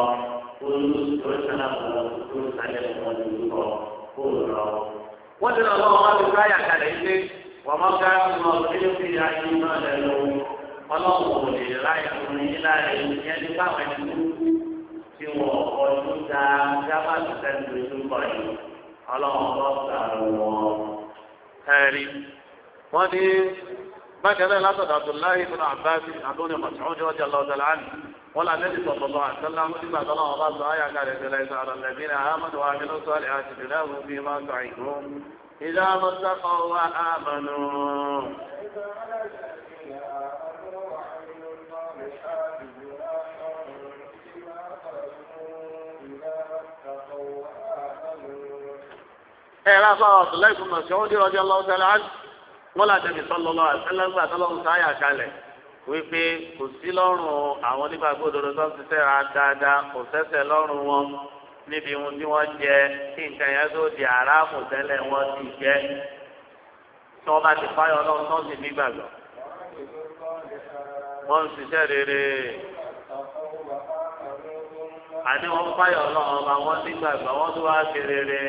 wọ́n ti lọ lọ́wọ́ wọn ti ká yàtọ̀ ilé wọ́n máa ká lọ nínú fi ayé náà lẹ́nu ọlọ́run ò lè ráyà fún yín láàyè ìyẹn ní báwọn ẹni tí wọ́n ọdún dá jábàtì sẹ́ńtì lójúkọ yìí ọlọ́run bọ́ sàrò wọn. ẹ̀rí wọ́n ní bákan náà látọ̀dọ̀ Abdullahi ibn Abbas àtúndì Mas'ud ọjà lọ́dọ̀ láàánú. ولا النبي صلى الله عليه وسلم لما طلع الله تعالى قال ليس على الذين امنوا وعملوا الصالحات جناح فيما سعيهم اذا ما اتقوا وامنوا ايه صلى الله عليه مسعود رضي الله تعالى عنه ولا النبي صلى الله عليه وسلم قال الله تعالى قال wípé kò sí lọ́rùn àwọn onígbàgbọ́ òdodo tó ń ṣiṣẹ́ ra dáadáa kò sẹ́sẹ̀ lọ́rùn wọn níbi ohun tí wọ́n jẹ kí nǹkan yẹn tó di àràmù tẹ́lẹ̀ wọ́n ti jẹ́ tí wọ́n bá ti fáyọ̀ ọlọ́run tó ń sì nígbàgbọ́. wọ́n ń ṣiṣẹ́ rere àní wọ́n fáyọ̀ ọlọ́run ọba wọ́n nígbàgbọ́ wọ́n tó wá ṣe rere.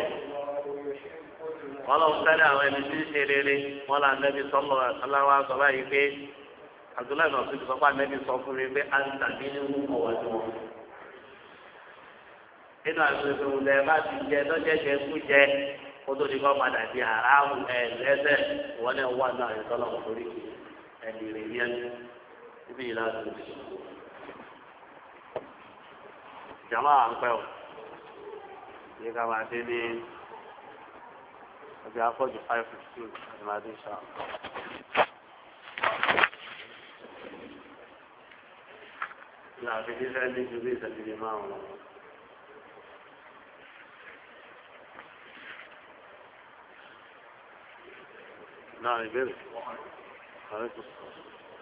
wọ́n lọ sẹ́lẹ̀ àwọn ẹni tí ń ṣe rere wọ́n là ń lẹ́bi sọ́mọ́ aláwa sọ báyìí pé Abdullahi náà fi sọ pé anabi sọ fún mi pé anta mi ní wúwo wà ní wọn. nínú àgbègbè wùdẹ bá ti jẹ lọ́jẹ́jẹ kú jẹ kó tó di kọ́ padà di aráàlú ẹ̀ lẹ́sẹ̀ wọ́n lè wà náà ẹ̀ tọ́lọ̀ nítorí ẹ̀dì rẹ̀ yẹn níbi ìlànà ìṣe. jama à ń pẹ́ o yìí ká máa dé ní ọjà afọ́jú five fifteen àti máa dé sáà. لا في ذلك جبيت الإمام نعم يبير عليكم السلام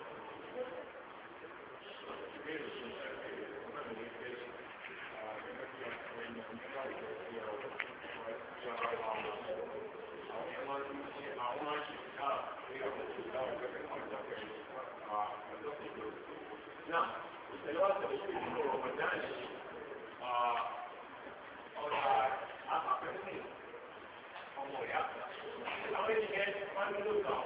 نعم الوقت الشيء هو مدان أولا أفكرني أمور يأكل أول شيء ما نقول له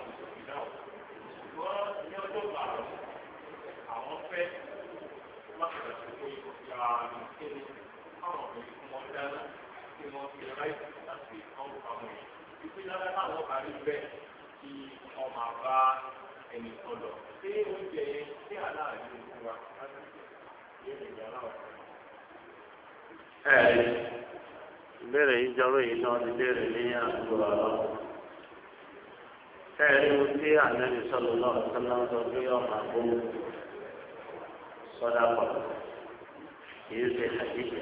ونقول له àwọn fẹ́ láti ṣàkóso ìgbà ìṣẹ̀lẹ̀ àwọn ọmọ dáná tí wọ́n fi ráì láti ọmọ àwọn èèyàn ìpínlẹ̀ àwọn àrí bẹ́ẹ̀ kí wọ́n máa bá ẹnì kan lọ ṣé oúnjẹ yẹn ṣé aláàbí fún wa láti ìbéèrè yìí jọrọ yìí náà ti béèrè ní àdúgbò ọlọ ẹẹrí wo tí ànábì sọlọ náà sọlọ ń sọ pé ọmọ àbó sọdá pọ kìí ṣe àdìgbà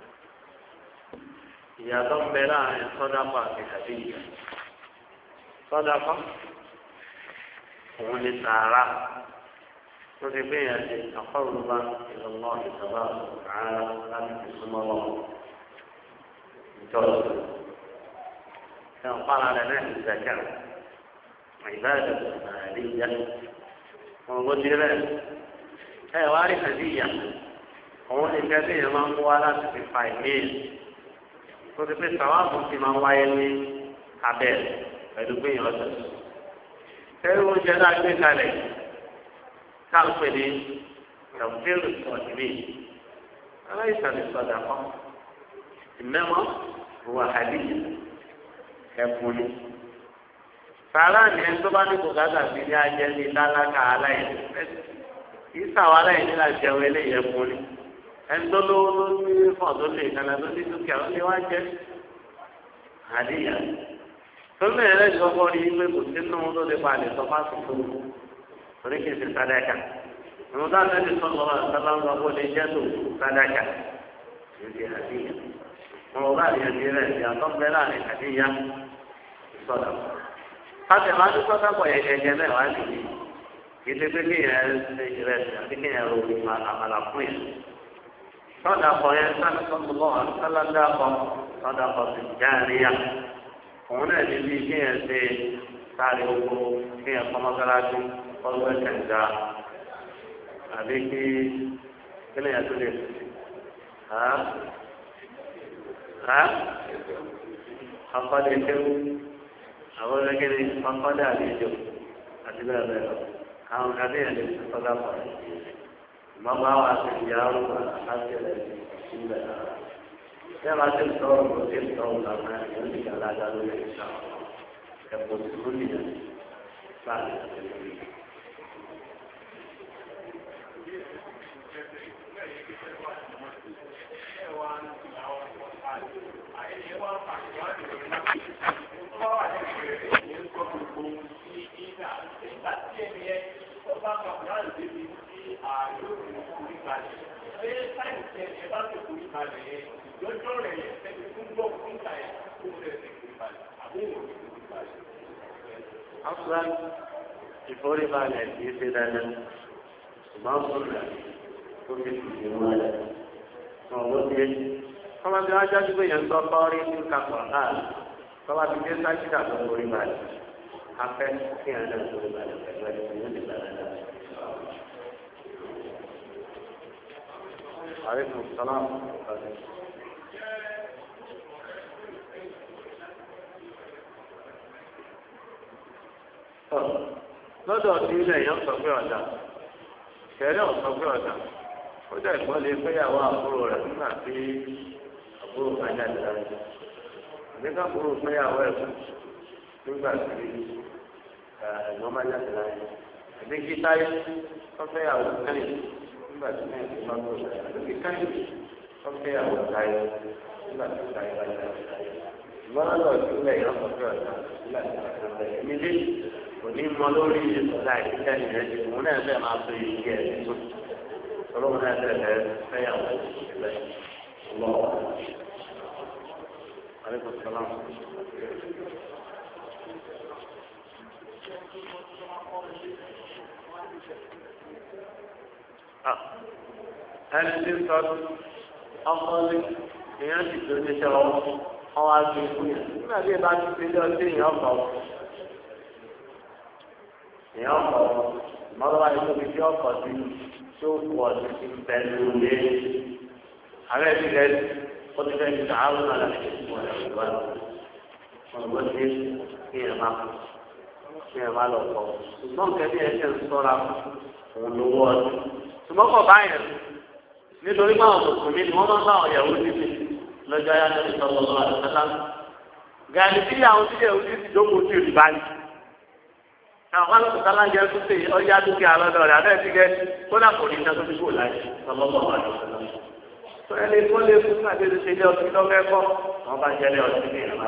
ìyàtọ̀ ń bẹ láàrin sọdá pọ àti àdìgbà sọdá pọ òun ní sàárà tó ti gbé yẹn ṣe àkọlùbá ìlọ́mọ ìjọba ààrẹ láti fi súnmọ́ lọ ìjọba ẹ̀wọ̀n fara rẹ̀ náà ti zàkà ìbáàdà àríyá wọn bó ti rẹ̀ ẹ̀ wá rí àdíyà òun ní kẹ́ bí yẹn máa ń mú wá láti fi fa ìmíì tó ti pé sàwáàbù ti máa ń wáyé ní abẹ́ pẹ̀lú pé yẹn ọ̀sẹ̀ ẹ̀rù oúnjẹ náà gbé kalẹ̀ káàpẹ̀ ní ìyàwó ọ̀dìmí aláìsàn ìsọdà kan ìmẹ́mọ́ wà hàdíyà ẹ̀kún ni. sàrà ni ẹni tó bá ní kò gàgà sí ní ajẹ́ ní tálákà aláìní kìí sàwọn aláìní là jẹun eléyìí ẹ̀kún ni. ẹni tó lówó ló ní fọ̀ tó lè kàlà tó ní dúkìá ó ní wá jẹ́ hàdíyà. tó bẹ̀rẹ̀ lẹ́yìn kọ́kọ́ rí pé kò sínú tó lè pa àlè sọ fásitì tó kù torí kìí ṣe sàdákà. ìwọ̀n tó àtẹ́lẹ̀ sọ̀rọ̀ àtàlà ń gbọ́ lè jẹ́ tó sàdákà kìí ṣe hàdíyà. wọn bá yẹn ti rẹ̀ ìyàtọ̀ bẹ́ẹ̀ láàrin hàdíyà sọ̀dà. káṣí máa ń sọ́dà pọ̀ ẹ̀jẹ̀ náà wá nìyí. ìdí pé kí yẹn ṣe ìrẹsì àti kí yẹn ro àmàlà fún yẹn. sọ́dà pọ̀ yẹn sáà sọ́dọ̀ sọ́dà pọ̀ sọ́dà pọ̀ sí jáàríyà. òun náà ní bí kí yẹn ṣe sáré oko kí yẹn kọ́ mọ́sálásí ọlọ́wọ́ ẹ̀kẹ́ńdà àbí kí kílẹ̀ yẹn tó lè ha ha akọ́dé tẹ́wọ́ àwọn ọlọ́gẹ́rẹ́ akọ́dé àlejò àti bẹ́ẹ̀ bẹ́ẹ̀ lọ àwọn kàdé yẹn lè sọ́dá pọ̀ ìmọ̀gbà wa ti di àrùn àti ẹ̀rẹ́ ìgbẹ́ náà. Yàrá ti sọ̀rọ̀ ló ti sọ̀rọ̀ làwọn ènìyàn ti yàrá dá lórí ìṣà ẹ̀kọ́ tó nìyẹn láàrin àtẹ̀lẹ́. Lọ́jọ́ rẹ̀ yẹn tẹ́lẹ̀ fún gbọ́ fún ìgbà yẹn kó rẹ̀ ṣe kúrò balẹ̀ àbúrò rẹ̀ ṣe kúrò balẹ̀. Afúlán ìforíbalẹ̀ kìí ṣe dandan ṣùgbọ́n fúnra tó fi tìjú wọlé. Ọ̀wọ́ ti ẹ́ kọ́má bí wọ́n jáde pé yẹn ń tọ́ bọ́ọ̀rí ní kakọ̀ náà kọ́má bí dé sáṣíkà tó forí balẹ̀. Afẹ́ kí ẹ̀ náà forí balẹ̀ pẹ̀lú ẹ̀ tó yóò lè balẹ̀ náà. Aleykum salaam. Lọ́dọ̀ tí ilé èèyàn sọ pé ọ̀dà kẹrẹ́ ọ̀sọ́ pé ọ̀dà ó jẹ́ ìgbọ́n lè fẹ́yàwó àbúrò rẹ̀ nígbà tí àbúrò bá jáde láyé àbíká àbúrò fẹ́yàwó ẹ̀ fún nígbà tí ẹ̀gbọ́n bá jáde láyé àbí kí táyé wọ́n fẹ́yàwó kẹ́lẹ̀ nígbà tí mẹ́rin bá tó láyé àbí kí táyé wọ́n fẹ́yàwó táyé nígbà tí táyé bá jáde láyé ìgbọ́n lọ́dọ̀ tí ilé èèyàn sọ pé ọ̀dà nígbà tí òní mọ lórí ìsọdá ìdíkẹ́ nìyẹn ti mú náà bẹ́ẹ̀ máa tó yìí kí ẹ̀ tó ọlọ́run náà bẹ́ẹ̀ fẹ́yàwó ìbẹ̀ lọ́wọ́. Aleykum salaam. ẹni tí ń sọ ọkọ ní èèyàn ti tó ní sọ ọwọ́ àti ikú yẹn nígbà tí ìbá ti fi lé ọtí èèyàn kọ̀ èèyàn kọ̀ mọ́tò wáyé tóbi tí ọkọ̀ sí tó kù ọ̀sẹ̀ ti pẹ̀lú lé ààrẹ ti rẹ̀ ó ti fẹ́ ti sàárù náà láti fi wọlé ìwà ọ̀gbọ́n tí kí ẹ̀ máa kí ẹ̀ máa lọ kọ̀ ṣùgbọ́n kẹ́bí ẹ̀ ṣe ń sọ́ra òun lówó ọdún ṣùgbọ́n kọ̀ báyẹn nítorí báwọn mùsùlùmí ni wọ́n máa ń bá àwọn ìyàwó níbi lọ́jọ́ ayájọ́ ìsọ̀rọ̀ lọ́wọ́ àdúgbò gàdí tí àwọn tí ìyàwó ti dókòó sí ìlú báyìí àwọn alùpùpù sálájẹ tó ṣe ọjà dúkìá lọ́dọ̀ rẹ̀ abẹ́ẹ̀ ti gẹ́ kó dà kò ní iná tó ti kó láyé lọ́wọ́ àdúgbò tó ẹni tó lé fún àdéhùn ṣe ilé ọtí lọ́fẹ́ kọ́ wọ́n bá jẹ́ ilé ọtí ní ìlànà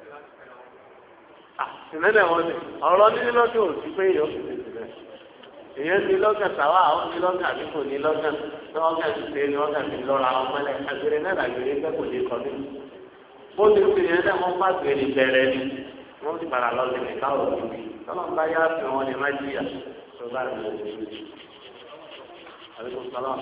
ìmẹ́lẹ̀ wọn ni ọ̀rọ̀ nínú lọ́dún òsì pé èèyàn fi lè sílẹ̀ èyàn ti lọ́gàn sáwà àwọn ti lọ́gàn àbí kò ní lọ́gàn tí wọ́n kàn ti ṣe ni wọ́n kàn ti lọ́ra àwọn mọ́lẹ̀ àgbèrè náà làgbèrè fẹ́ kò ní kọ́ ní. bó ti ṣe yẹn náà wọ́n bá gbèrè bẹ̀rẹ̀ ni wọ́n ti padà lọ sílẹ̀ káwọ̀ níbi tọ́lọ́ bá yá fi wọn ni má jìyà tó bá rẹ̀ lọ́wọ́ níbi. àbíkú sọlá.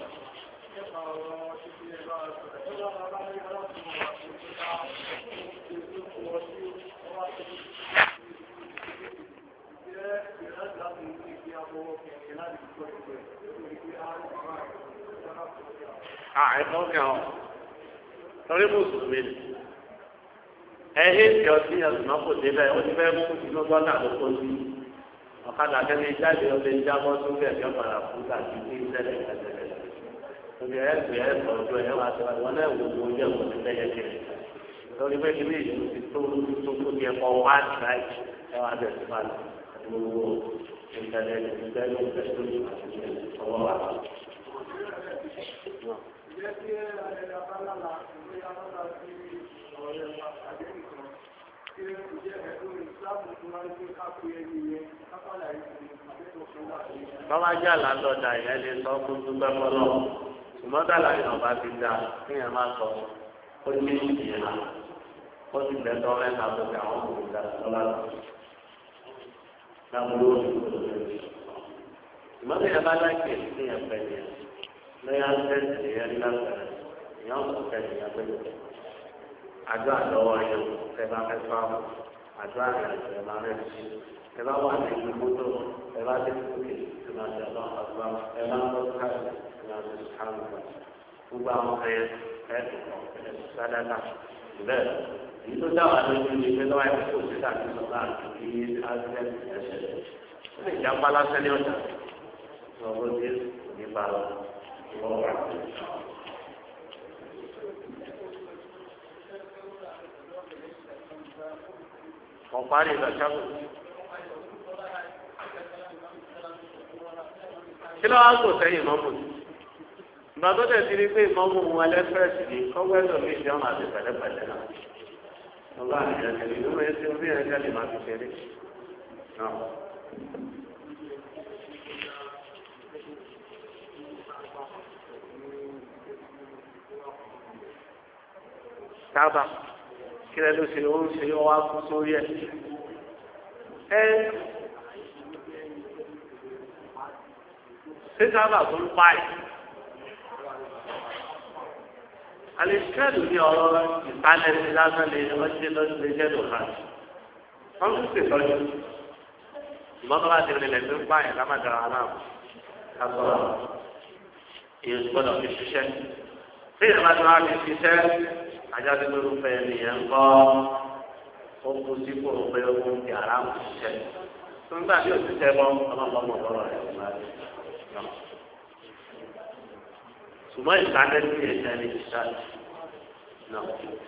àìsàn kẹwọn torí mùsùlùmí ni ẹhìn tí ọtí ẹsùnmọ́ kò débẹ̀ ó ti fẹ́ mú inú gbọ́dọ̀ àdókò sí ọ̀kadà kẹ́lẹ́ jáde ọ̀lẹ́ jábọ́ sókè ẹ̀jọ́ padà fún tàbí ní ìṣẹ̀lẹ̀ ìṣẹ̀lẹ̀ òbí ẹ̀ gbé ẹ̀ tọ́jú ẹ̀ wá sọ wọn náà wò ó yẹ kó ti fẹ́ yẹ kiri torí pé kíní ìlú ti tó tó tó di ẹ̀kọ́ wá ṣáì ẹ̀ wá bẹ̀ sí balẹ̀ gbogbo ìṣẹ̀lẹ̀ ìṣẹ̀lẹ̀ ìṣẹ̀lẹ̀ ọwọ́ wa. Bọ́lá jẹ́ àlàndọ̀dà ìyẹn lè sọ fún dúpẹ́ fọlọ́. Ṣùgbọ́n dàlà yìí ọba ti da kéèyàn máa sọ ó ní ìyẹn náà. Ó sì lẹ́tọ́ mẹ́ta tó fi àwọn òkú ìdá sọ́lá lọ. Lábúrò òṣèlú lórí. Ṣùgbọ́n kéèyàn bá láìpẹ́ kéèyàn pẹ̀ ní ẹ̀. Lẹ́yìn àtẹ́sì ìyẹn ní lápẹ̀rẹ̀. Ìyẹn ọ̀sán pẹ̀lú ìyẹn pẹ̀lú. Àjọ àdọ́wọ́ yẹn fẹ́ bá fẹ́ fáwọn. Àjọ àrẹ̀ ẹ̀ máa rẹ̀ sí. Ẹ bá wà ní ìlú mọ́tò, ẹ bá dé sókè, ẹ máa ṣe àbá àgbà, ẹ bá ń lọ káàkiri, ẹ máa ṣe sùkánù gbà. Gbogbo àwọn ẹyẹ ẹ ẹ sádàkà. Bẹ́ẹ̀ èyí tó dáwà lójú ni pé lọ́wọ́ ẹ̀ kò sí àti sọ̀tà àti kí àgbẹ̀ ẹ̀ṣẹ̀. Ó lè já pa lásán ní ọ̀dà. Lọ́wọ́ dé nípa lọ. Wọ́n wà. Ọ̀parí ìgbàsáwò. Kí ló wá kò sẹ́yìn mọ́mù? Ìgbà tó tẹ̀ sí ni pé mọ́mù wọn ẹlẹ́fẹ̀ẹ́sì ni kọ́wé lò ní ìjọ máa ti pẹ̀lẹ́pẹ̀lẹ́ náà. Wọ́n bá àyàn tẹ̀lé ìlú rẹ̀ tí orí ẹ̀jẹ̀ lè máa fi ṣeré. Sábà kí lẹ́ ló ṣe ó ń ṣe ó wá kú sórí ẹ̀. Ẹ ṣé sábà tó ń pa ẹ̀. Àlèṣẹ́lù ní ọ̀rọ̀ ìpalẹ̀sí lásán lè ọjọ́ lọ́dún lè jẹ́ lòkà. Wọ́n tún ṣe tọ́jú. Ìmọ̀ tó bá ti rìnlẹ̀ tó ń pa ẹ̀ lámàdára aláàbò. Kásọ̀rọ̀ èyí gbọ́dọ̀ fi ṣiṣẹ́. Bí ìjọba tó wá fi ṣiṣẹ́, àjáde ló ń fẹ́ nìyẹn kọ́ ó kú sípò pé ó ń di aráàlú ṣiṣẹ́. Tó ń gbà bí òṣìṣẹ́ bọ́ ọlọ́pàá mọ̀ lọ́rọ̀ rẹ̀ máa rí. Ṣùgbọ́n ìsáré sí ẹ̀ṣẹ̀ ní ìsáré náà.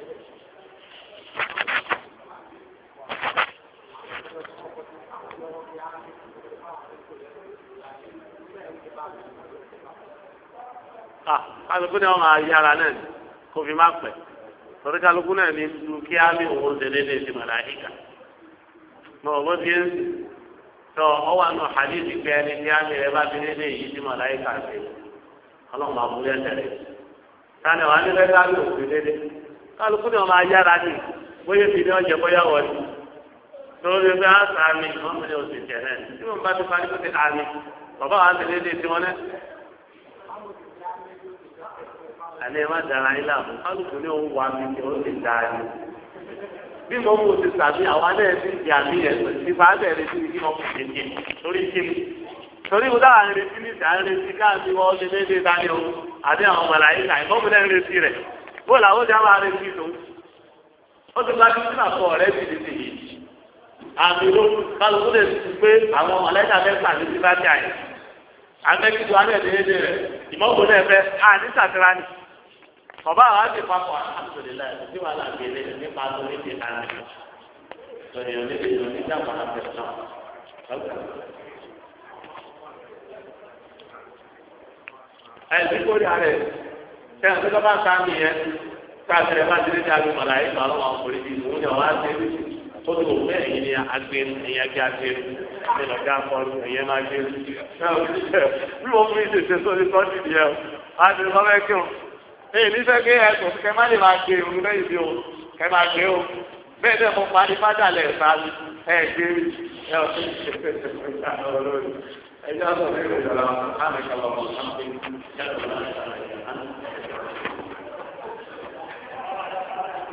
Ah, kálukú ni wọ́n máa yára náà kó fi má pẹ́. Torí kálukú náà ní lu kí á ní òun ṣe déédéé sí màláíkà. Mo ò bó ti ń sọ ọwọ́ àná hadith pé ẹni tí á ní ẹ bá ti déédéé yìí sí màláíkà ṣe. Ọlọ́run àbúrò ẹsẹ̀ rẹ̀. Táni wàá ní lẹ́gbẹ́ àbí òkú dédé. Kálukú ni wọ́n máa yára ní bóyá fi ní ọjọ́ bóyá wọlé. Lórí ẹgbẹ́ àṣà mi, wọ́n mi ní oṣù tẹ̀lé. Tí mo bá ti parí kó ti hà mí, bàbá wa ti dédé tí wọ́n lẹ́. Àlẹ́ má dára ilé àbò. Kálukú ni òun wà mí kí ó ti dá ní. Bí mo mú ti sàbí àwa náà ti di àmì ẹ̀ ti fà á bẹ̀rẹ̀ sí kí wọ́n fi ṣe torí kí ni. Torí mo dáhà ń retí ní ìjà ń retí káàdì wọ́n ṣe déédéé dání o àbí àwọn màláíkà ìmọ̀mù náà ń retí rẹ̀ bó làwọn ọjà máa retí tó ó ti gba títí náà kọ ọ̀rẹ́ ti di tèyí àmì ló kálukú lè ti pé àwọn màláíkà fẹ́ sàmì sí bá jà yìí àgbẹ̀kìtì wa náà déédéé rẹ̀ ìmọ̀mù náà fẹ́ àní sàkírà ni bàbá àwọn àti papọ̀ alhamdulillah tí wàá làgbélé nípa tó ní ti àná lórí onídìrí onídàgbà àfẹ́sán ẹ̀sìn kórè àrẹ ṣé ẹ̀sìn tó bá ń sáà nìyẹn káàkiri ẹ̀ bá ti rí ní abẹ́ mọ̀lá yìí kan lọ́wọ́ ọkùnrin bíi ìwúni ọ̀wá ṣe é ó tó bẹ́ẹ̀ yìí ni agbé ẹ̀yà gbé agbé ní lọ́jà kọlu ẹ̀yẹ máa gbé bí wọ́n fún ìṣèṣe sórí kọ́ọ̀tì nìyẹn o á ti lọ́ bẹ́ẹ̀ kí o èyí nífẹ̀ẹ́ gbé ẹ̀sùn kẹ má lè máa gbé irun lẹ́yìn bí o kẹ máa gbé o bẹ́ẹ̀ dẹ́ mo pa ní fádàlẹ̀ ẹ̀fà ẹ̀ gbé ẹ̀ ọ̀sẹ̀ ẹ̀jẹ̀ ọ̀sẹ̀